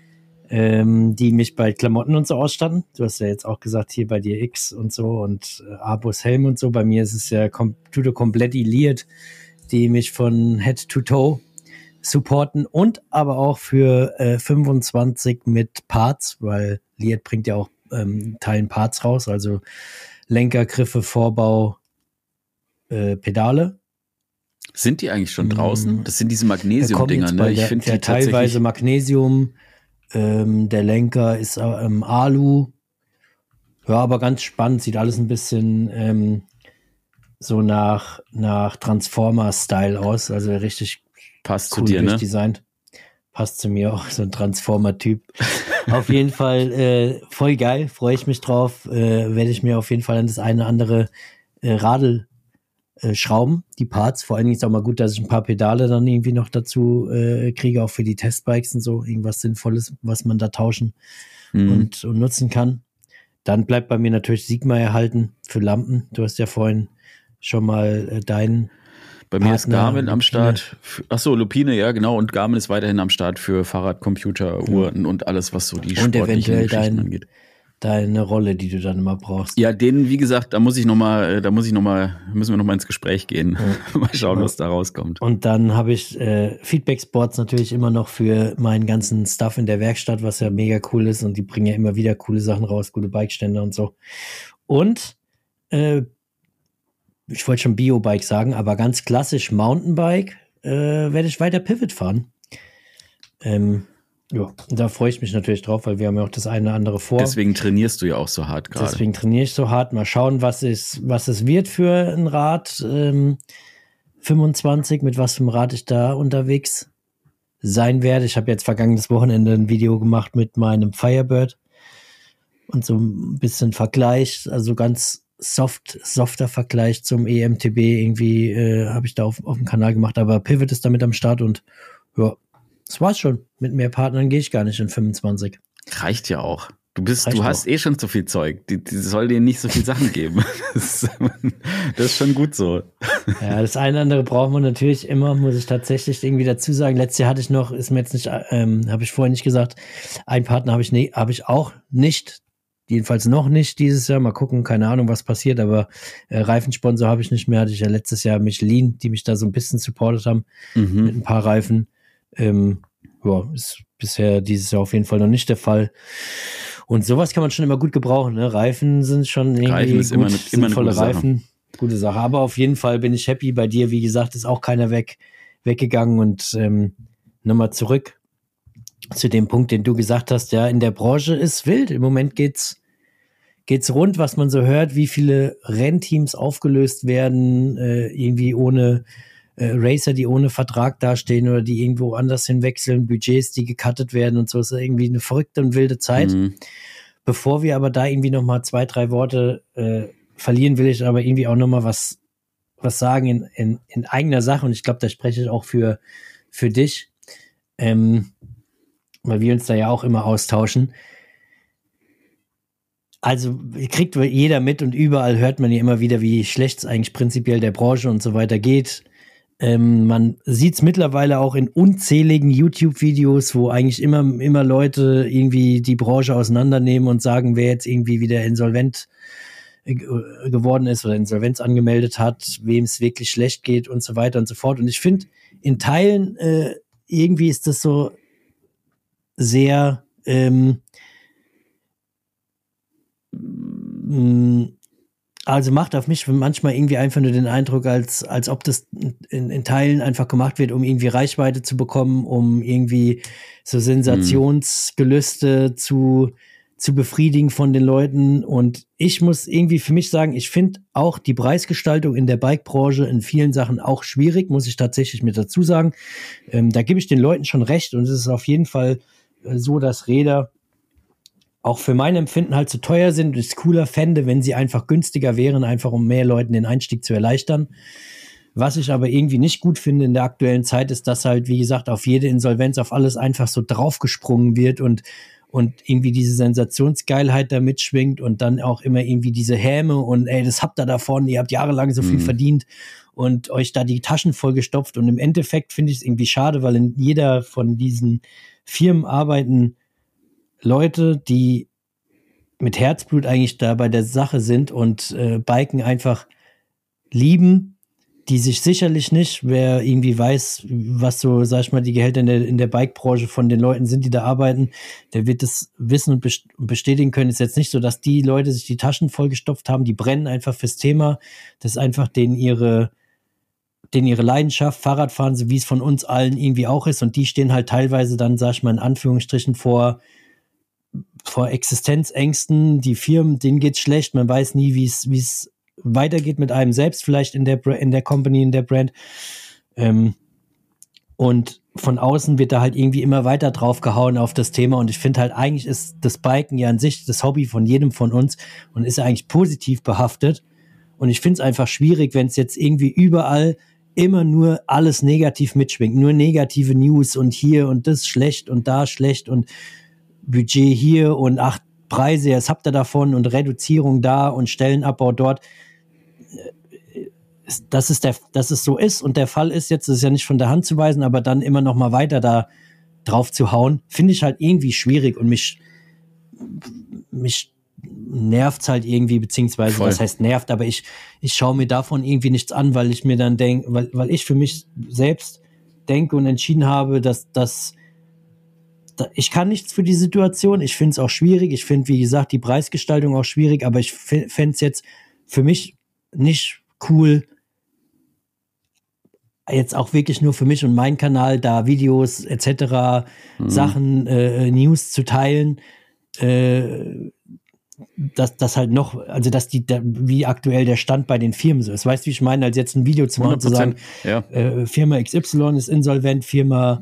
die mich bei Klamotten und so ausstatten. Du hast ja jetzt auch gesagt, hier bei dir X und so und Abus Helm und so. Bei mir ist es ja Tuto Kompletti Liat, die mich von Head to Toe supporten und aber auch für 25 mit Parts, weil Liat bringt ja auch Teilen Parts raus, also Lenker, Griffe, Vorbau, Pedale. Sind die eigentlich schon draußen? Das sind diese Magnesium-Dinger, ne? Ich finde die teilweise Magnesium, der Lenker ist Alu. Ja, aber ganz spannend, sieht alles ein bisschen so nach Transformer-Style aus, also richtig passt cool zu dir, ne? Designt. Passt zu mir auch, so ein Transformer-Typ. Auf jeden Fall voll geil, freue ich mich drauf. Werde ich mir auf jeden Fall an das eine oder andere Radl schrauben, die Parts. Vor allen Dingen ist auch mal gut, dass ich ein paar Pedale dann irgendwie noch dazu kriege, auch für die Testbikes und so. Irgendwas Sinnvolles, was man da tauschen und nutzen kann. Dann bleibt bei mir natürlich Sigma erhalten für Lampen. Du hast ja vorhin schon mal deinen Bei mir ist Garmin am Start. Achso, Lupine, ja genau. Und Garmin ist weiterhin am Start für Fahrrad, Computer, Uhren und alles, was so die sportlichen Geschichten angeht. Deine Rolle, die du dann immer brauchst. Ja, wie gesagt, müssen wir nochmal ins Gespräch gehen. Ja. Mal schauen, was da rauskommt. Und dann habe ich Feedback-Spots natürlich immer noch für meinen ganzen Stuff in der Werkstatt, was ja mega cool ist. Und die bringen ja immer wieder coole Sachen raus, gute Bikeständer und so. Und ich wollte schon Biobike sagen, aber ganz klassisch Mountainbike werde ich weiter Pivot fahren. Ja, da freue ich mich natürlich drauf, weil wir haben ja auch das eine oder andere vor. Deswegen trainierst du ja auch so hart gerade. Deswegen trainiere ich so hart. Mal schauen, was es wird für ein Rad 25, mit was für einem Rad ich da unterwegs sein werde. Ich habe jetzt vergangenes Wochenende ein Video gemacht mit meinem Firebird und so ein bisschen Vergleich, also ganz softer Vergleich zum EMTB irgendwie habe ich da auf dem Kanal gemacht, aber Pivot ist damit am Start und ja, das war's schon. Mit mehr Partnern gehe ich gar nicht in 25. Reicht ja auch. Du hast eh schon so viel Zeug. Die soll dir nicht so viel Sachen geben. Das ist schon gut so. Ja, das eine oder andere braucht man natürlich immer, muss ich tatsächlich irgendwie dazu sagen. Letztes Jahr hatte ich noch, ist mir jetzt nicht, habe ich vorher nicht gesagt, einen Partner habe ich auch nicht. Jedenfalls noch nicht dieses Jahr. Mal gucken, keine Ahnung, was passiert, aber Reifensponsor habe ich nicht mehr. Hatte ich ja letztes Jahr Michelin, die mich da so ein bisschen supportet haben mit ein paar Reifen. Ist bisher dieses Jahr auf jeden Fall noch nicht der Fall. Und sowas kann man schon immer gut gebrauchen. Ne? Reifen sind schon irgendwie Reifen ist gut, immer eine gute Reifen. Sache. Gute Sache. Aber auf jeden Fall bin ich happy. Bei dir, wie gesagt, ist auch keiner weggegangen. Und nochmal zurück zu dem Punkt, den du gesagt hast. Ja, in der Branche ist wild. Im Moment geht's rund, was man so hört, wie viele Rennteams aufgelöst werden, irgendwie ohne Racer, die ohne Vertrag dastehen oder die irgendwo anders hinwechseln, Budgets, die gecuttet werden und so. Ist irgendwie eine verrückte und wilde Zeit. Bevor wir aber da irgendwie nochmal 2, 3 Worte verlieren will ich aber irgendwie auch nochmal was sagen in eigener Sache, und ich glaube, da spreche ich auch für dich, weil wir uns da ja auch immer austauschen. Also kriegt jeder mit und überall hört man ja immer wieder, wie schlecht es eigentlich prinzipiell der Branche und so weiter geht. Man sieht es mittlerweile auch in unzähligen YouTube-Videos, wo eigentlich immer Leute irgendwie die Branche auseinandernehmen und sagen, wer jetzt irgendwie wieder insolvent geworden ist oder Insolvenz angemeldet hat, wem es wirklich schlecht geht und so weiter und so fort. Und ich finde, in Teilen irgendwie ist das so sehr also macht auf mich manchmal irgendwie einfach nur den Eindruck, als ob das in Teilen einfach gemacht wird, um irgendwie Reichweite zu bekommen, um irgendwie so Sensationsgelüste zu befriedigen von den Leuten. Und ich muss irgendwie für mich sagen, ich finde auch die Preisgestaltung in der Bike-Branche in vielen Sachen auch schwierig, muss ich tatsächlich mit dazu sagen. Da gebe ich den Leuten schon recht, und es ist auf jeden Fall so, dass Räder auch für mein Empfinden halt zu teuer sind und ich es cooler fände, wenn sie einfach günstiger wären, einfach um mehr Leuten den Einstieg zu erleichtern. Was ich aber irgendwie nicht gut finde in der aktuellen Zeit, ist, dass halt, wie gesagt, auf jede Insolvenz, auf alles einfach so draufgesprungen wird und irgendwie diese Sensationsgeilheit da mitschwingt und dann auch immer irgendwie diese Häme und ey, das habt ihr davon, ihr habt jahrelang so viel verdient und euch da die Taschen vollgestopft, und im Endeffekt finde ich es irgendwie schade, weil in jeder von diesen Firmen arbeiten Leute, die mit Herzblut eigentlich da bei der Sache sind und Biken einfach lieben, die sich sicherlich nicht, wer irgendwie weiß, was so, sag ich mal, die Gehälter in der Bike-Branche von den Leuten sind, die da arbeiten, der wird das wissen und bestätigen können. Ist jetzt nicht so, dass die Leute sich die Taschen vollgestopft haben, die brennen einfach fürs Thema. Das ist einfach denen ihre Leidenschaft, Fahrradfahren, so wie es von uns allen irgendwie auch ist, und die stehen halt teilweise dann, sag ich mal in Anführungsstrichen, vor Existenzängsten. Die Firmen, denen geht's schlecht, man weiß nie, wie es weitergeht mit einem selbst, vielleicht in der Company, in der Brand. Und von außen wird da halt irgendwie immer weiter drauf gehauen auf das Thema, und ich finde halt, eigentlich ist das Biken ja an sich das Hobby von jedem von uns und ist ja eigentlich positiv behaftet, und ich finde es einfach schwierig, wenn es jetzt irgendwie überall immer nur alles negativ mitschwingt, nur negative News und hier und das schlecht und da schlecht und Budget hier und Preise, jetzt habt ihr davon und Reduzierung da und Stellenabbau dort. Dass es so ist und der Fall ist jetzt, ist ja nicht von der Hand zu weisen, aber dann immer noch mal weiter da drauf zu hauen, finde ich halt irgendwie schwierig, und mich nervt's halt irgendwie, beziehungsweise, was heißt nervt, aber ich schaue mir davon irgendwie nichts an, weil ich mir dann denke, weil ich für mich selbst denke und entschieden habe, dass ich kann nichts für die Situation. Ich finde es auch schwierig. Ich finde, wie gesagt, die Preisgestaltung auch schwierig, aber ich fände es jetzt für mich nicht cool, jetzt auch wirklich nur für mich und meinen Kanal da Videos etc., Sachen, News zu teilen, dass halt noch, also dass wie aktuell der Stand bei den Firmen so ist. Weißt du, wie ich meine, als jetzt ein Video zu machen, zu sagen, ja. Firma XY ist insolvent, Firma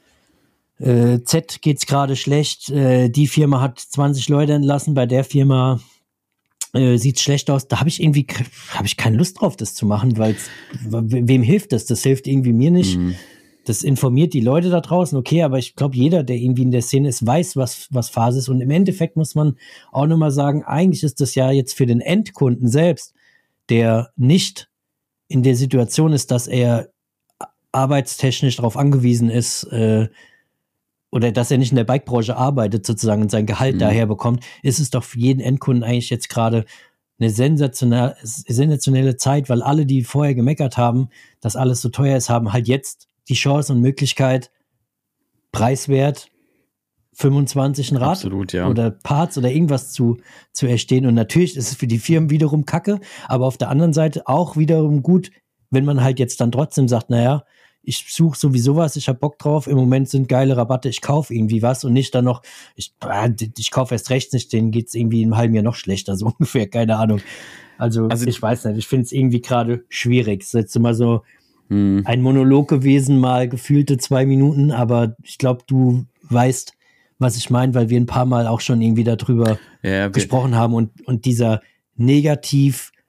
Z geht's gerade schlecht, die Firma hat 20 Leute entlassen, bei der Firma sieht's schlecht aus. Da habe ich keine Lust drauf, das zu machen, weil wem hilft das? Das hilft irgendwie mir nicht. Das informiert die Leute da draußen, okay, aber ich glaube, jeder, der irgendwie in der Szene ist, weiß, was Phase ist, und im Endeffekt muss man auch nochmal sagen, eigentlich ist das ja jetzt für den Endkunden selbst, der nicht in der Situation ist, dass er arbeitstechnisch darauf angewiesen ist, oder dass er nicht in der Bike-Branche arbeitet sozusagen und sein Gehalt daher bekommt, ist es doch für jeden Endkunden eigentlich jetzt gerade eine sensationelle Zeit, weil alle, die vorher gemeckert haben, dass alles so teuer ist, haben halt jetzt die Chance und Möglichkeit, preiswert 25 ein Rad Absolut, ja. oder Parts oder irgendwas zu erstehen. Und natürlich ist es für die Firmen wiederum kacke, aber auf der anderen Seite auch wiederum gut, wenn man halt jetzt dann trotzdem sagt, naja, ich suche sowieso was, ich habe Bock drauf, im Moment sind geile Rabatte, ich kaufe irgendwie was, und nicht dann noch, ich kaufe erst rechts nicht, denen geht's irgendwie im halben Jahr noch schlechter, so ungefähr, keine Ahnung. Also ich weiß nicht, ich finde es irgendwie gerade schwierig. Es ist jetzt immer so ein Monolog gewesen, mal gefühlte 2 Minuten, aber ich glaube, du weißt, was ich meine, weil wir ein paar Mal auch schon irgendwie darüber gesprochen haben, und dieser negativ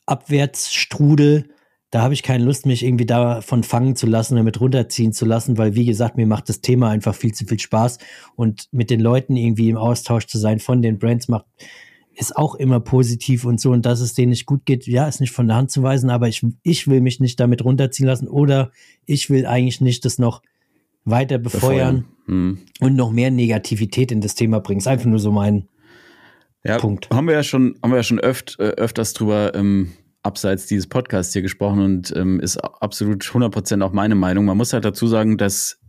Abwärtsstrudel, da habe ich keine Lust, mich irgendwie davon fangen zu lassen oder mit runterziehen zu lassen, weil, wie gesagt, mir macht das Thema einfach viel zu viel Spaß und mit den Leuten irgendwie im Austausch zu sein von den Brands ist auch immer positiv und so, und dass es denen nicht gut geht, ja, ist nicht von der Hand zu weisen, aber ich will mich nicht damit runterziehen lassen oder ich will eigentlich nicht das noch weiter befeuern. Und noch mehr Negativität in das Thema bringen. Ist einfach nur so mein Punkt. Haben wir ja schon öfters drüber abseits dieses Podcasts hier gesprochen und ist absolut 100% auch meine Meinung. Man muss halt dazu sagen, dass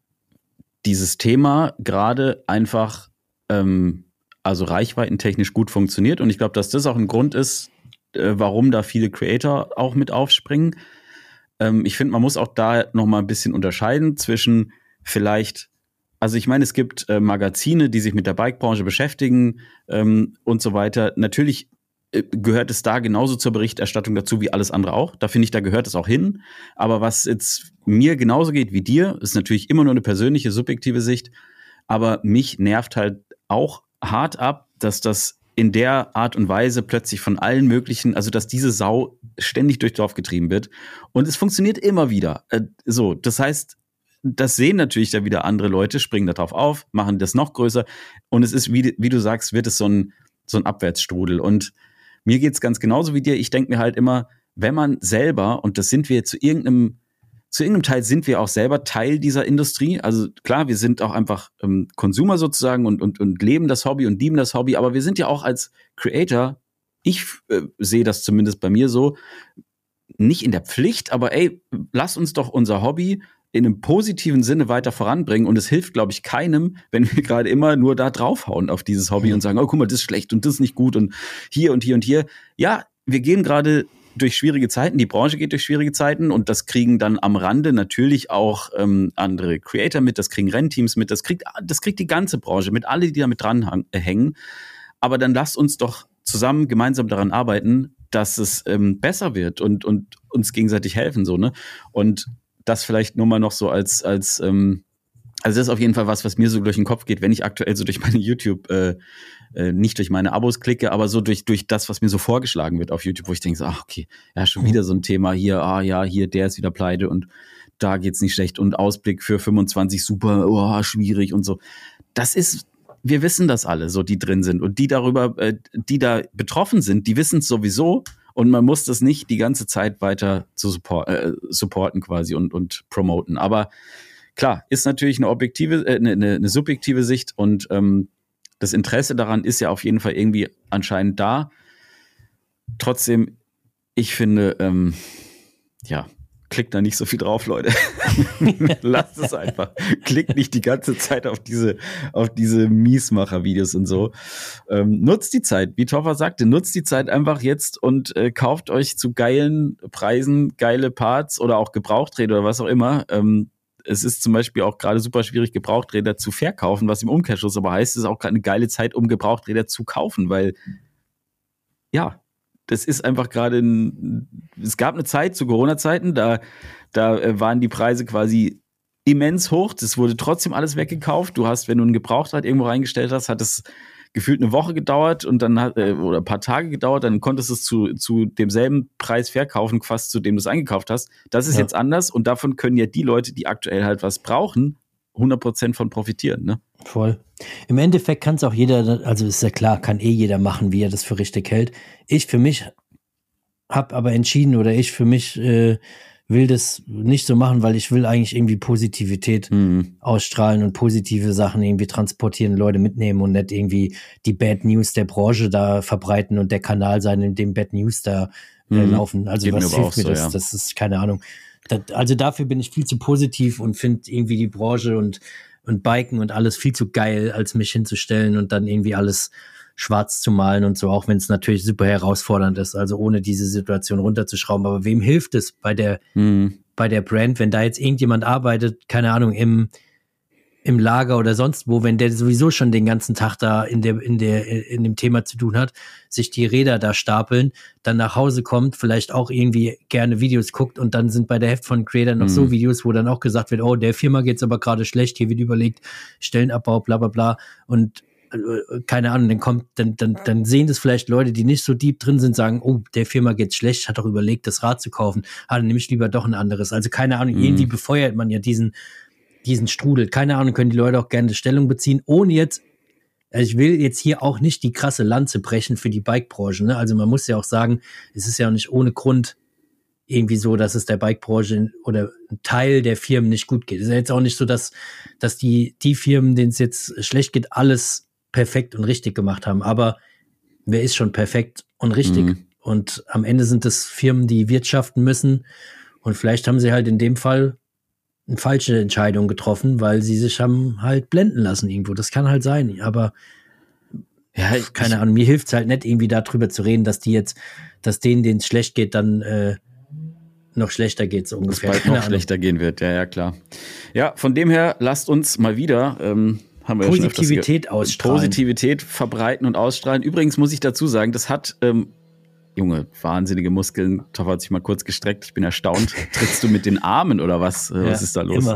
dieses Thema gerade einfach also reichweitentechnisch gut funktioniert, und ich glaube, dass das auch ein Grund ist, warum da viele Creator auch mit aufspringen. Ich finde, man muss auch da noch mal ein bisschen unterscheiden zwischen vielleicht, also ich meine, es gibt Magazine, die sich mit der Bike-Branche beschäftigen und so weiter. Natürlich gehört es da genauso zur Berichterstattung dazu wie alles andere auch. Da finde ich, da gehört es auch hin. Aber was jetzt mir genauso geht wie dir, ist natürlich immer nur eine persönliche, subjektive Sicht. Aber mich nervt halt auch hart ab, dass das in der Art und Weise plötzlich von allen möglichen, also dass diese Sau ständig durchs Dorf getrieben wird. Und es funktioniert immer wieder. So, das heißt, das sehen natürlich da wieder andere Leute, springen da drauf auf, machen das noch größer. Und es ist, wie du sagst, wird es so ein Abwärtsstrudel. Und mir geht's ganz genauso wie dir. Ich denke mir halt immer, wenn man selber, und das sind wir zu irgendeinem Teil sind wir auch selber Teil dieser Industrie. Also klar, wir sind auch einfach Consumer sozusagen und leben das Hobby und lieben das Hobby. Aber wir sind ja auch als Creator, ich sehe das zumindest bei mir so, nicht in der Pflicht, aber ey, lass uns doch unser Hobby in einem positiven Sinne weiter voranbringen. Und es hilft, glaube ich, keinem, wenn wir gerade immer nur da draufhauen auf dieses Hobby und sagen, oh, guck mal, das ist schlecht und das ist nicht gut und hier und hier und hier. Ja, wir gehen gerade durch schwierige Zeiten, die Branche geht durch schwierige Zeiten, und das kriegen dann am Rande natürlich auch andere Creator mit, das kriegen Rennteams mit, das kriegt die ganze Branche mit, alle, die da mit dran hängen. Aber dann lasst uns doch zusammen gemeinsam daran arbeiten, dass es besser wird und uns gegenseitig helfen, so, ne? Und das vielleicht nur mal noch so als also das ist auf jeden Fall was mir so durch den Kopf geht, wenn ich aktuell so durch meine YouTube, nicht durch meine Abos klicke, aber so durch das, was mir so vorgeschlagen wird auf YouTube, wo ich denke so, ach okay, ja, schon wieder so ein Thema hier, hier, der ist wieder pleite und da geht's nicht schlecht und Ausblick für 25 super, schwierig und so. Das ist, wir wissen das alle, so, die drin sind, und die die da betroffen sind, die wissen es sowieso. Und man muss das nicht die ganze Zeit weiter zu supporten quasi und promoten. Aber klar, ist natürlich eine objektive, eine subjektive Sicht, und das Interesse daran ist ja auf jeden Fall irgendwie anscheinend da. Trotzdem, ich finde, klickt da nicht so viel drauf, Leute. Lasst es einfach. Klickt nicht die ganze Zeit auf diese Miesmacher-Videos und so. Nutzt die Zeit, wie Toffer sagte, nutzt die Zeit einfach jetzt und kauft euch zu geilen Preisen geile Parts oder auch Gebrauchträder oder was auch immer. Es ist zum Beispiel auch gerade super schwierig, Gebrauchträder zu verkaufen, was im Umkehrschluss aber heißt, es ist auch gerade eine geile Zeit, um Gebrauchträder zu kaufen, weil ja, das ist einfach gerade es gab eine Zeit zu Corona-Zeiten, da waren die Preise quasi immens hoch. Das wurde trotzdem alles weggekauft. Du hast, wenn du ein Gebrauchtrad irgendwo reingestellt hast, hat es gefühlt eine Woche gedauert und dann oder ein paar Tage gedauert, dann konntest du es zu demselben Preis verkaufen, fast zu dem du es eingekauft hast. Das ist jetzt anders, und davon können ja die Leute, die aktuell halt was brauchen, 100% von profitieren, ne? Voll. Im Endeffekt kann es auch jeder, also ist ja klar, kann jeder machen, wie er das für richtig hält. Ich für mich habe aber entschieden, oder ich für mich will das nicht so machen, weil ich will eigentlich irgendwie Positivität ausstrahlen und positive Sachen irgendwie transportieren, Leute mitnehmen und nicht irgendwie die Bad News der Branche da verbreiten und der Kanal sein, in dem Bad News da laufen. Also geht was hilft mir so, das? Ja. Das ist keine Ahnung. Also dafür bin ich viel zu positiv und finde irgendwie die Branche und Biken und alles viel zu geil, als mich hinzustellen und dann irgendwie alles schwarz zu malen und so, auch wenn es natürlich super herausfordernd ist, also ohne diese Situation runterzuschrauben. Aber wem hilft es bei der Brand, wenn da jetzt irgendjemand arbeitet, keine Ahnung, im Lager oder sonst wo, wenn der sowieso schon den ganzen Tag da in dem Thema zu tun hat, sich die Räder da stapeln, dann nach Hause kommt, vielleicht auch irgendwie gerne Videos guckt, und dann sind bei der Heft von Creator noch so Videos, wo dann auch gesagt wird, oh, der Firma geht's aber gerade schlecht, hier wird überlegt, Stellenabbau, bla bla bla, und keine Ahnung, dann sehen das vielleicht Leute, die nicht so deep drin sind, sagen, oh, der Firma geht's schlecht, hat doch überlegt, das Rad zu kaufen. Dann nehme ich lieber doch ein anderes. Also keine Ahnung, irgendwie befeuert man ja diesen Strudel. Keine Ahnung, können die Leute auch gerne Stellung beziehen, ohne jetzt, also ich will jetzt hier auch nicht die krasse Lanze brechen für die Bike-Branche, ne? Also man muss ja auch sagen, es ist ja auch nicht ohne Grund irgendwie so, dass es der Bike-Branche oder ein Teil der Firmen nicht gut geht. Es ist ja jetzt auch nicht so, dass die Firmen, denen es jetzt schlecht geht, alles perfekt und richtig gemacht haben. Aber wer ist schon perfekt und richtig? Und am Ende sind es Firmen, die wirtschaften müssen. Und vielleicht haben sie halt in dem Fall eine falsche Entscheidung getroffen, weil sie sich haben halt blenden lassen irgendwo. Das kann halt sein. Aber ja, keine Ahnung, mir hilft es halt nicht, irgendwie darüber zu reden, dass denen es schlecht geht, dann noch schlechter geht, so ungefähr. Dass bald noch schlechter gehen wird, ja, klar. Ja, von dem her, lasst uns mal wieder haben wir Positivität ja ausstrahlen. Positivität verbreiten und ausstrahlen. Übrigens muss ich dazu sagen, das hat, Junge, wahnsinnige Muskeln. Toffer hat sich mal kurz gestreckt. Ich bin erstaunt. Trittst du mit den Armen oder was? Ja, was ist da los?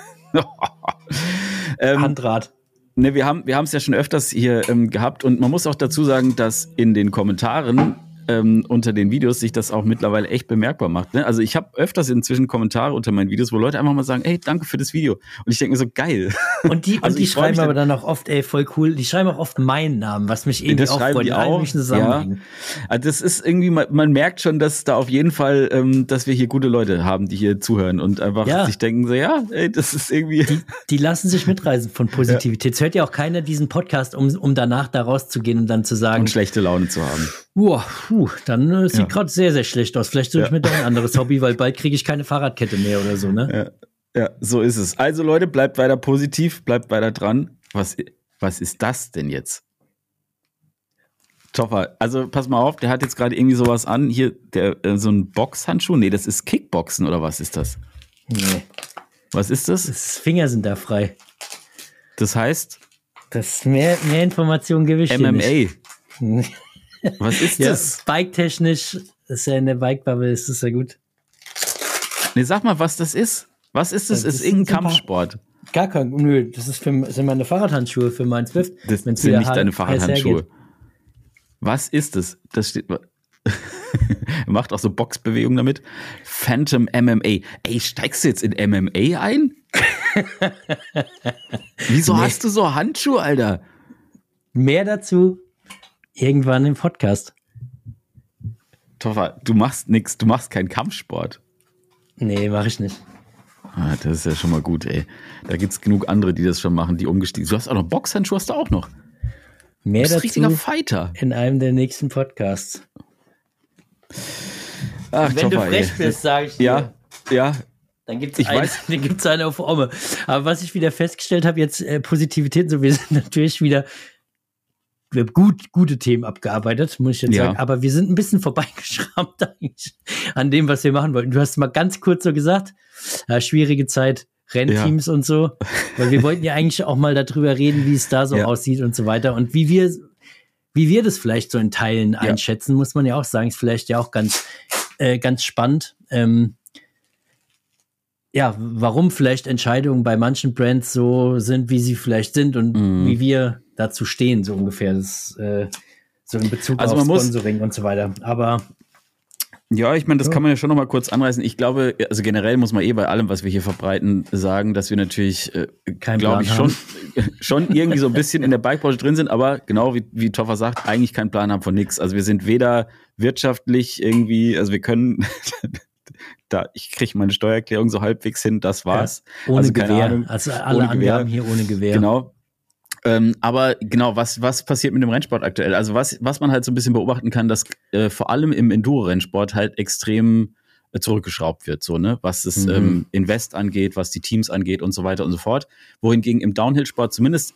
Handrad. Ne, wir haben es ja schon öfters hier gehabt und man muss auch dazu sagen, dass in den Kommentaren unter den Videos sich das auch mittlerweile echt bemerkbar macht. Ne? Also ich habe öfters inzwischen Kommentare unter meinen Videos, wo Leute einfach mal sagen, ey, danke für das Video. Und ich denke mir so, geil. Und die schreiben aber dann auch oft, ey, voll cool, die schreiben auch oft meinen Namen, was mich irgendwie auch freut, in allen möglichen Zusammenhängen. Ja. Also das ist irgendwie, man merkt schon, dass da auf jeden Fall, dass wir hier gute Leute haben, die hier zuhören und einfach sich denken so, ja, ey, das ist irgendwie... Die lassen sich mitreißen von Positivität. Es hört ja auch keiner diesen Podcast, um danach da rauszugehen und dann zu sagen... Und schlechte Laune zu haben. Boah, dann sieht gerade sehr, sehr schlecht aus. Vielleicht suche ich mir doch ein anderes Hobby, weil bald kriege ich keine Fahrradkette mehr oder so, ne? Ja, so ist es. Also Leute, bleibt weiter positiv, bleibt weiter dran. Was ist das denn jetzt? Toffer, also pass mal auf, der hat jetzt gerade irgendwie sowas an. Hier, so ein Boxhandschuh. Nee, das ist Kickboxen oder was ist das? Nee. Was ist das? Finger sind da frei. Das heißt? Mehr Informationen gebe ich MMA. dir nicht. Was ist das? Bike-technisch, ist ja in der Bike-Bubble, ist das ja gut. Nee, sag mal, was das ist. Was ist das? Ist irgendein Kampfsport? Gar kein, nö, das sind meine Fahrradhandschuhe für meinen Swift. Das sind nicht deine Fahrradhandschuhe. Was ist das? Das steht, macht auch so Boxbewegungen damit. Phantom MMA. Ey, steigst du jetzt in MMA ein? Wieso hast du so Handschuhe, Alter? Mehr dazu irgendwann im Podcast. Toffer, du machst nichts, du machst keinen Kampfsport. Nee, mach ich nicht. Ah, das ist ja schon mal gut, ey. Da gibt's genug andere, die das schon machen, die umgestiegen sind. Du hast auch noch Boxhandschuhe, hast du auch noch. Mehr du bist dazu ein richtiger Fighter. In einem der nächsten Podcasts. Ach, wenn Toffer, du frech bist, sage ich dir. Ja. Dann gibt's eine auf Omme. Aber was ich wieder festgestellt habe, jetzt Positivität, so wir sind natürlich wieder, wir haben gute Themen abgearbeitet, muss ich jetzt sagen, aber wir sind ein bisschen vorbeigeschrammt eigentlich an dem, was wir machen wollten. Du hast mal ganz kurz so gesagt, schwierige Zeit, Rennteams und so, weil wir wollten ja eigentlich auch mal darüber reden, wie es da so aussieht und so weiter und wie wir das vielleicht so in Teilen einschätzen, muss man ja auch sagen, ist vielleicht ja auch ganz spannend. Warum vielleicht Entscheidungen bei manchen Brands so sind, wie sie vielleicht sind und wie wir dazu stehen, so ungefähr. Das, so in Bezug auf Sponsoring und so weiter. Aber ja, ich meine, das kann man ja schon noch mal kurz anreißen. Ich glaube, also generell muss man bei allem, was wir hier verbreiten, sagen, dass wir natürlich, glaube ich, schon irgendwie so ein bisschen in der Bikebranche drin sind, aber genau wie Toffer sagt, eigentlich keinen Plan haben von nichts. Also wir sind weder wirtschaftlich irgendwie, also wir können ich kriege meine Steuererklärung so halbwegs hin, das war's. Ja, ohne also Gewehr. Ahnung, also alle Angaben hier ohne Gewehr. Genau. Aber genau, was passiert mit dem Rennsport aktuell? Also was man halt so ein bisschen beobachten kann, dass vor allem im Enduro-Rennsport halt extrem zurückgeschraubt wird, so, ne? Was das Invest angeht, was die Teams angeht und so weiter und so fort. Wohingegen im Downhill-Sport zumindest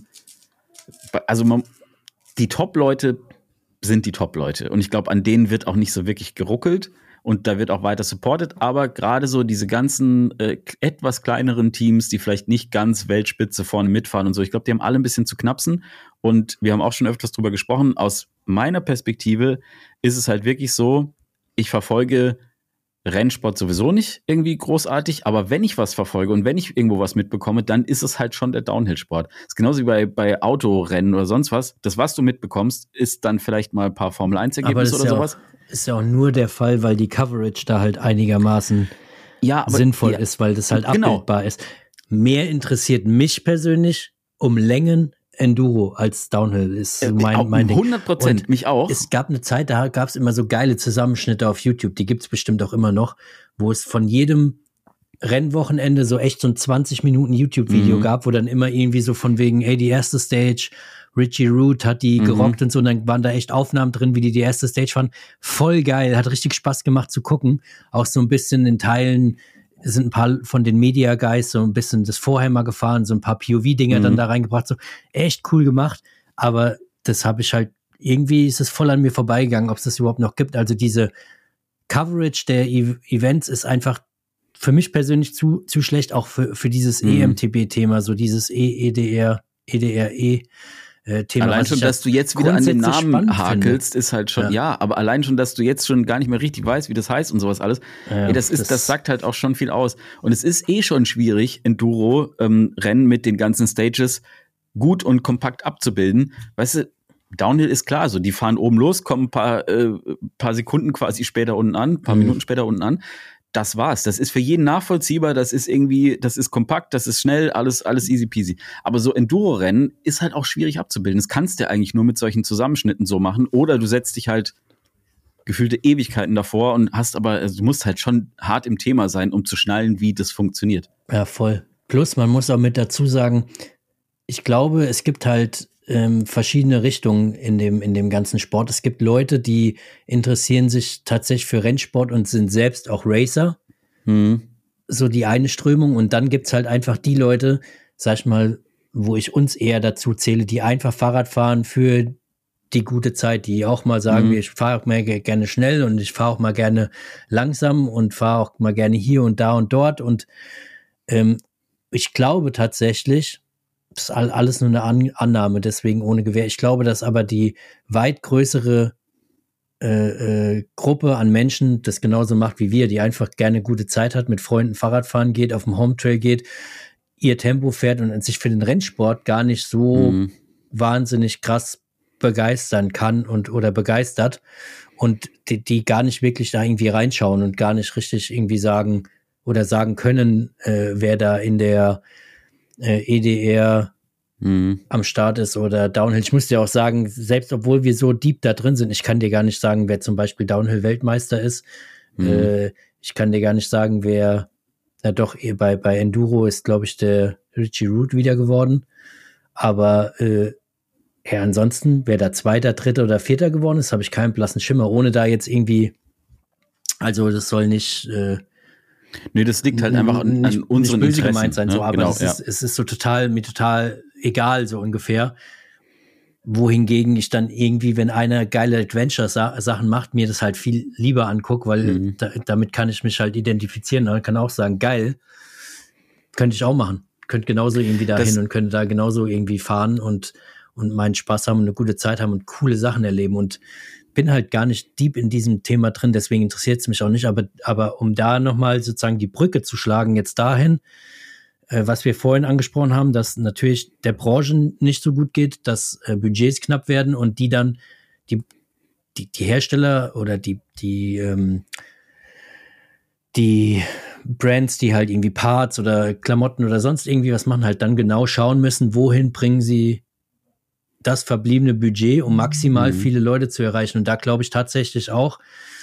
die Top-Leute sind die Top-Leute. Und ich glaube, an denen wird auch nicht so wirklich geruckelt. Und da wird auch weiter supported, aber gerade so diese ganzen etwas kleineren Teams, die vielleicht nicht ganz Weltspitze vorne mitfahren und so, ich glaube, die haben alle ein bisschen zu knapsen. Und wir haben auch schon öfters drüber gesprochen. Aus meiner Perspektive ist es halt wirklich so, ich verfolge Rennsport sowieso nicht irgendwie großartig, aber wenn ich was verfolge und wenn ich irgendwo was mitbekomme, dann ist es halt schon der Downhill-Sport. Das ist genauso wie bei Autorennen oder sonst was. Das, was du mitbekommst, ist dann vielleicht mal ein paar Formel-1-Ergebnisse oder sowas. Ist ja auch nur der Fall, weil die Coverage da halt einigermaßen sinnvoll ist, weil das halt abbildbar ist. Mehr interessiert mich persönlich um Längen Enduro als Downhill ist mein Ding. 100%, mich auch. Es gab eine Zeit, da gab es immer so geile Zusammenschnitte auf YouTube, die gibt's bestimmt auch immer noch, wo es von jedem Rennwochenende so echt so ein 20 Minuten YouTube-Video gab, wo dann immer irgendwie so von wegen, ey, die erste Stage, Richie Root hat die gerockt und so, und dann waren da echt Aufnahmen drin, wie die erste Stage fahren. Voll geil, hat richtig Spaß gemacht zu gucken. Auch so ein bisschen in Teilen sind ein paar von den Media Guys so ein bisschen das vorher mal gefahren, so ein paar POV-Dinger dann da reingebracht, so echt cool gemacht, aber das habe ich halt, irgendwie ist es voll an mir vorbeigegangen, ob es das überhaupt noch gibt. Also diese Coverage der Events ist einfach für mich persönlich zu schlecht, auch für dieses EMTB-Thema, so dieses EDRE Thema. Allein schon, dass du jetzt wieder an den Namen hakelst, ist halt schon, aber allein schon, dass du jetzt schon gar nicht mehr richtig weißt, wie das heißt und sowas alles, das sagt halt auch schon viel aus. Und es ist schon schwierig, Enduro-Rennen mit den ganzen Stages gut und kompakt abzubilden. Weißt du, Downhill ist klar, so die fahren oben los, kommen ein paar Sekunden quasi später unten an, ein paar Minuten später unten an. Das war's. Das ist für jeden nachvollziehbar. Das ist kompakt, das ist schnell, alles easy peasy. Aber so Enduro-Rennen ist halt auch schwierig abzubilden. Das kannst du eigentlich nur mit solchen Zusammenschnitten so machen. Oder du setzt dich halt gefühlte Ewigkeiten davor und du musst halt schon hart im Thema sein, um zu schnallen, wie das funktioniert. Ja, voll. Plus, man muss auch mit dazu sagen, ich glaube, es gibt halt verschiedene Richtungen in dem ganzen Sport. Es gibt Leute, die interessieren sich tatsächlich für Rennsport und sind selbst auch Racer. So die eine Strömung. Und dann gibt's halt einfach die Leute, sag ich mal, wo ich uns eher dazu zähle, die einfach Fahrrad fahren für die gute Zeit, die auch mal sagen, ich fahre auch mal gerne schnell und ich fahre auch mal gerne langsam und fahre auch mal gerne hier und da und dort. Und ich glaube tatsächlich, das ist alles nur eine Annahme, deswegen ohne Gewähr. Ich glaube, dass aber die weit größere Gruppe an Menschen das genauso macht wie wir, die einfach gerne gute Zeit hat, mit Freunden Fahrrad fahren geht, auf dem Hometrail geht, ihr Tempo fährt und sich für den Rennsport gar nicht so wahnsinnig krass begeistern kann oder begeistert und die gar nicht wirklich da irgendwie reinschauen und gar nicht richtig irgendwie sagen können, wer da in der EDR am Start ist oder Downhill. Ich muss dir auch sagen, selbst obwohl wir so deep da drin sind, ich kann dir gar nicht sagen, wer zum Beispiel Downhill-Weltmeister ist. Ich kann dir gar nicht sagen, wer, bei Enduro ist, glaube ich, der Richie Root wieder geworden. Aber ansonsten, wer da Zweiter, Dritter oder Vierter geworden ist, habe ich keinen blassen Schimmer, ohne da jetzt irgendwie, also das soll nicht nee, das liegt halt einfach an unseren böse Interessen. Gemeint sein, so, ja, aber genau, es ist so mir total egal, so ungefähr. Wohingegen ich dann irgendwie, wenn einer geile Adventure-Sachen macht, mir das halt viel lieber angucke, weil damit kann ich mich halt identifizieren und kann auch sagen, geil, könnte ich auch machen. Könnte genauso irgendwie dahin und könnte da genauso irgendwie fahren und meinen Spaß haben und eine gute Zeit haben und coole Sachen erleben und bin halt gar nicht deep in diesem Thema drin, deswegen interessiert es mich auch nicht, aber um da nochmal sozusagen die Brücke zu schlagen jetzt dahin, was wir vorhin angesprochen haben, dass natürlich der Branchen nicht so gut geht, dass Budgets knapp werden und die dann die Hersteller oder die Brands, die halt irgendwie Parts oder Klamotten oder sonst irgendwie was machen, halt dann genau schauen müssen, wohin bringen sie das verbliebene Budget, um maximal viele Leute zu erreichen. Und da glaube ich tatsächlich auch,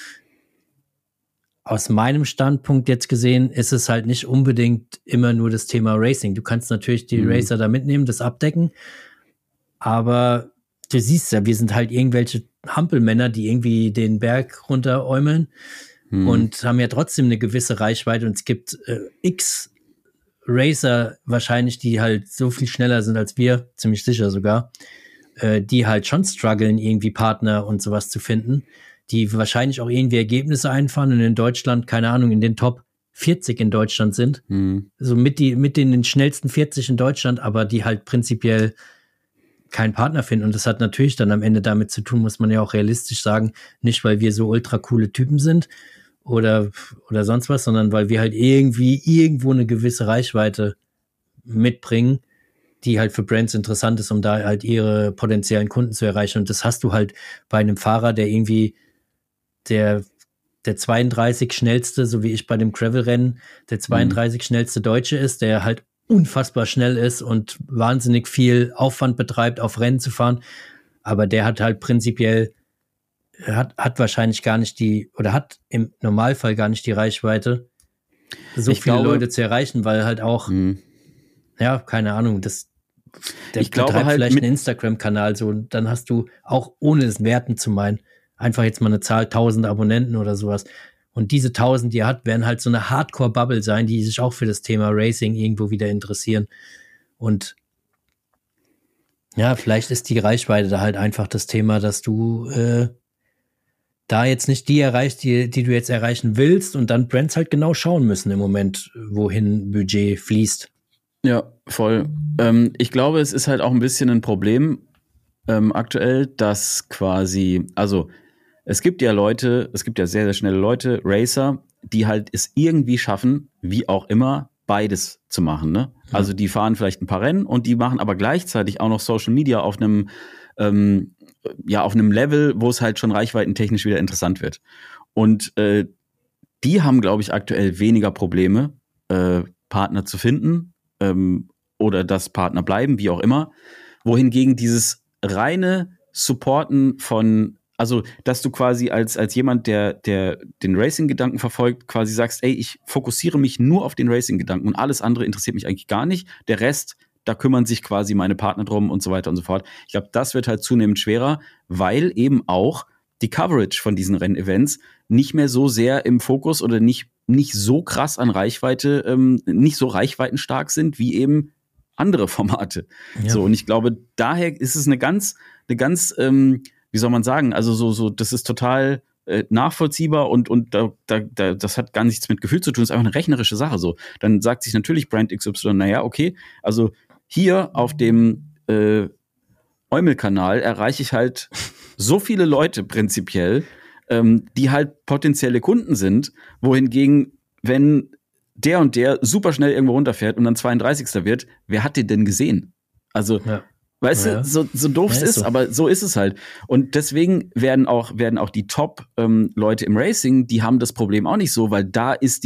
aus meinem Standpunkt jetzt gesehen, ist es halt nicht unbedingt immer nur das Thema Racing. Du kannst natürlich die Racer da mitnehmen, das abdecken, aber du siehst ja, wir sind halt irgendwelche Hampelmänner, die irgendwie den Berg runteräumeln und haben ja trotzdem eine gewisse Reichweite und es gibt x Racer wahrscheinlich, die halt so viel schneller sind als wir, ziemlich sicher sogar, die halt schon strugglen, irgendwie Partner und sowas zu finden, die wahrscheinlich auch irgendwie Ergebnisse einfahren und in Deutschland, keine Ahnung, in den Top 40 in Deutschland sind. So mit den schnellsten 40 in Deutschland, aber die halt prinzipiell keinen Partner finden. Und das hat natürlich dann am Ende damit zu tun, muss man ja auch realistisch sagen, nicht weil wir so ultra coole Typen sind oder sonst was, sondern weil wir halt irgendwo eine gewisse Reichweite mitbringen, die halt für Brands interessant ist, um da halt ihre potenziellen Kunden zu erreichen. Und das hast du halt bei einem Fahrer, der irgendwie der 32 schnellste, so wie ich bei dem Gravel-Rennen, der 32 schnellste Deutsche ist, der halt unfassbar schnell ist und wahnsinnig viel Aufwand betreibt, auf Rennen zu fahren. Aber der hat halt prinzipiell, hat wahrscheinlich gar nicht hat im Normalfall gar nicht die Reichweite, so viele Leute zu erreichen, weil halt auch, ja, keine Ahnung, der betreibt halt vielleicht einen Instagram-Kanal, so, und dann hast du auch, ohne es werten zu meinen, einfach jetzt mal eine Zahl, 1000 Abonnenten oder sowas. Und diese 1000, die er hat, werden halt so eine Hardcore-Bubble sein, die sich auch für das Thema Racing irgendwo wieder interessieren. Und ja, vielleicht ist die Reichweite da halt einfach das Thema, dass du da jetzt nicht die erreichst, die du jetzt erreichen willst, und dann Brands halt genau schauen müssen im Moment, wohin Budget fließt. Ja, voll. Ich glaube, es ist halt auch ein bisschen ein Problem aktuell, dass quasi, also es gibt ja sehr, sehr schnelle Leute, Racer, die halt es irgendwie schaffen, wie auch immer, beides zu machen, ne? Ja. Also die fahren vielleicht ein paar Rennen und die machen aber gleichzeitig auch noch Social Media auf einem Level, wo es halt schon reichweitentechnisch wieder interessant wird. Und die haben, glaube ich, aktuell weniger Probleme, Partner zu finden, oder dass Partner bleiben, wie auch immer. Wohingegen dieses reine Supporten von, also dass du quasi als jemand, der den Racing-Gedanken verfolgt, quasi sagst, ey, ich fokussiere mich nur auf den Racing-Gedanken und alles andere interessiert mich eigentlich gar nicht. Der Rest, da kümmern sich quasi meine Partner drum und so weiter und so fort. Ich glaube, das wird halt zunehmend schwerer, weil eben auch die Coverage von diesen Rennevents nicht mehr so sehr im Fokus oder nicht so krass an Reichweite, nicht so reichweitenstark sind wie eben andere Formate. Ja. So, und ich glaube, daher ist es eine ganz, wie soll man sagen, also so, das ist total nachvollziehbar und das hat gar nichts mit Gefühl zu tun, das ist einfach eine rechnerische Sache so. Dann sagt sich natürlich Brand XY, naja, okay, also hier auf dem Eumel-Kanal erreiche ich halt so viele Leute prinzipiell, die halt potenzielle Kunden sind, wohingegen, wenn der und der super schnell irgendwo runterfährt und dann 32. wird, wer hat den denn gesehen? Also, weißt du, so doof es ist, so. Aber so ist es halt. Und deswegen werden auch die Top-Leute im Racing, die haben das Problem auch nicht so, weil da ist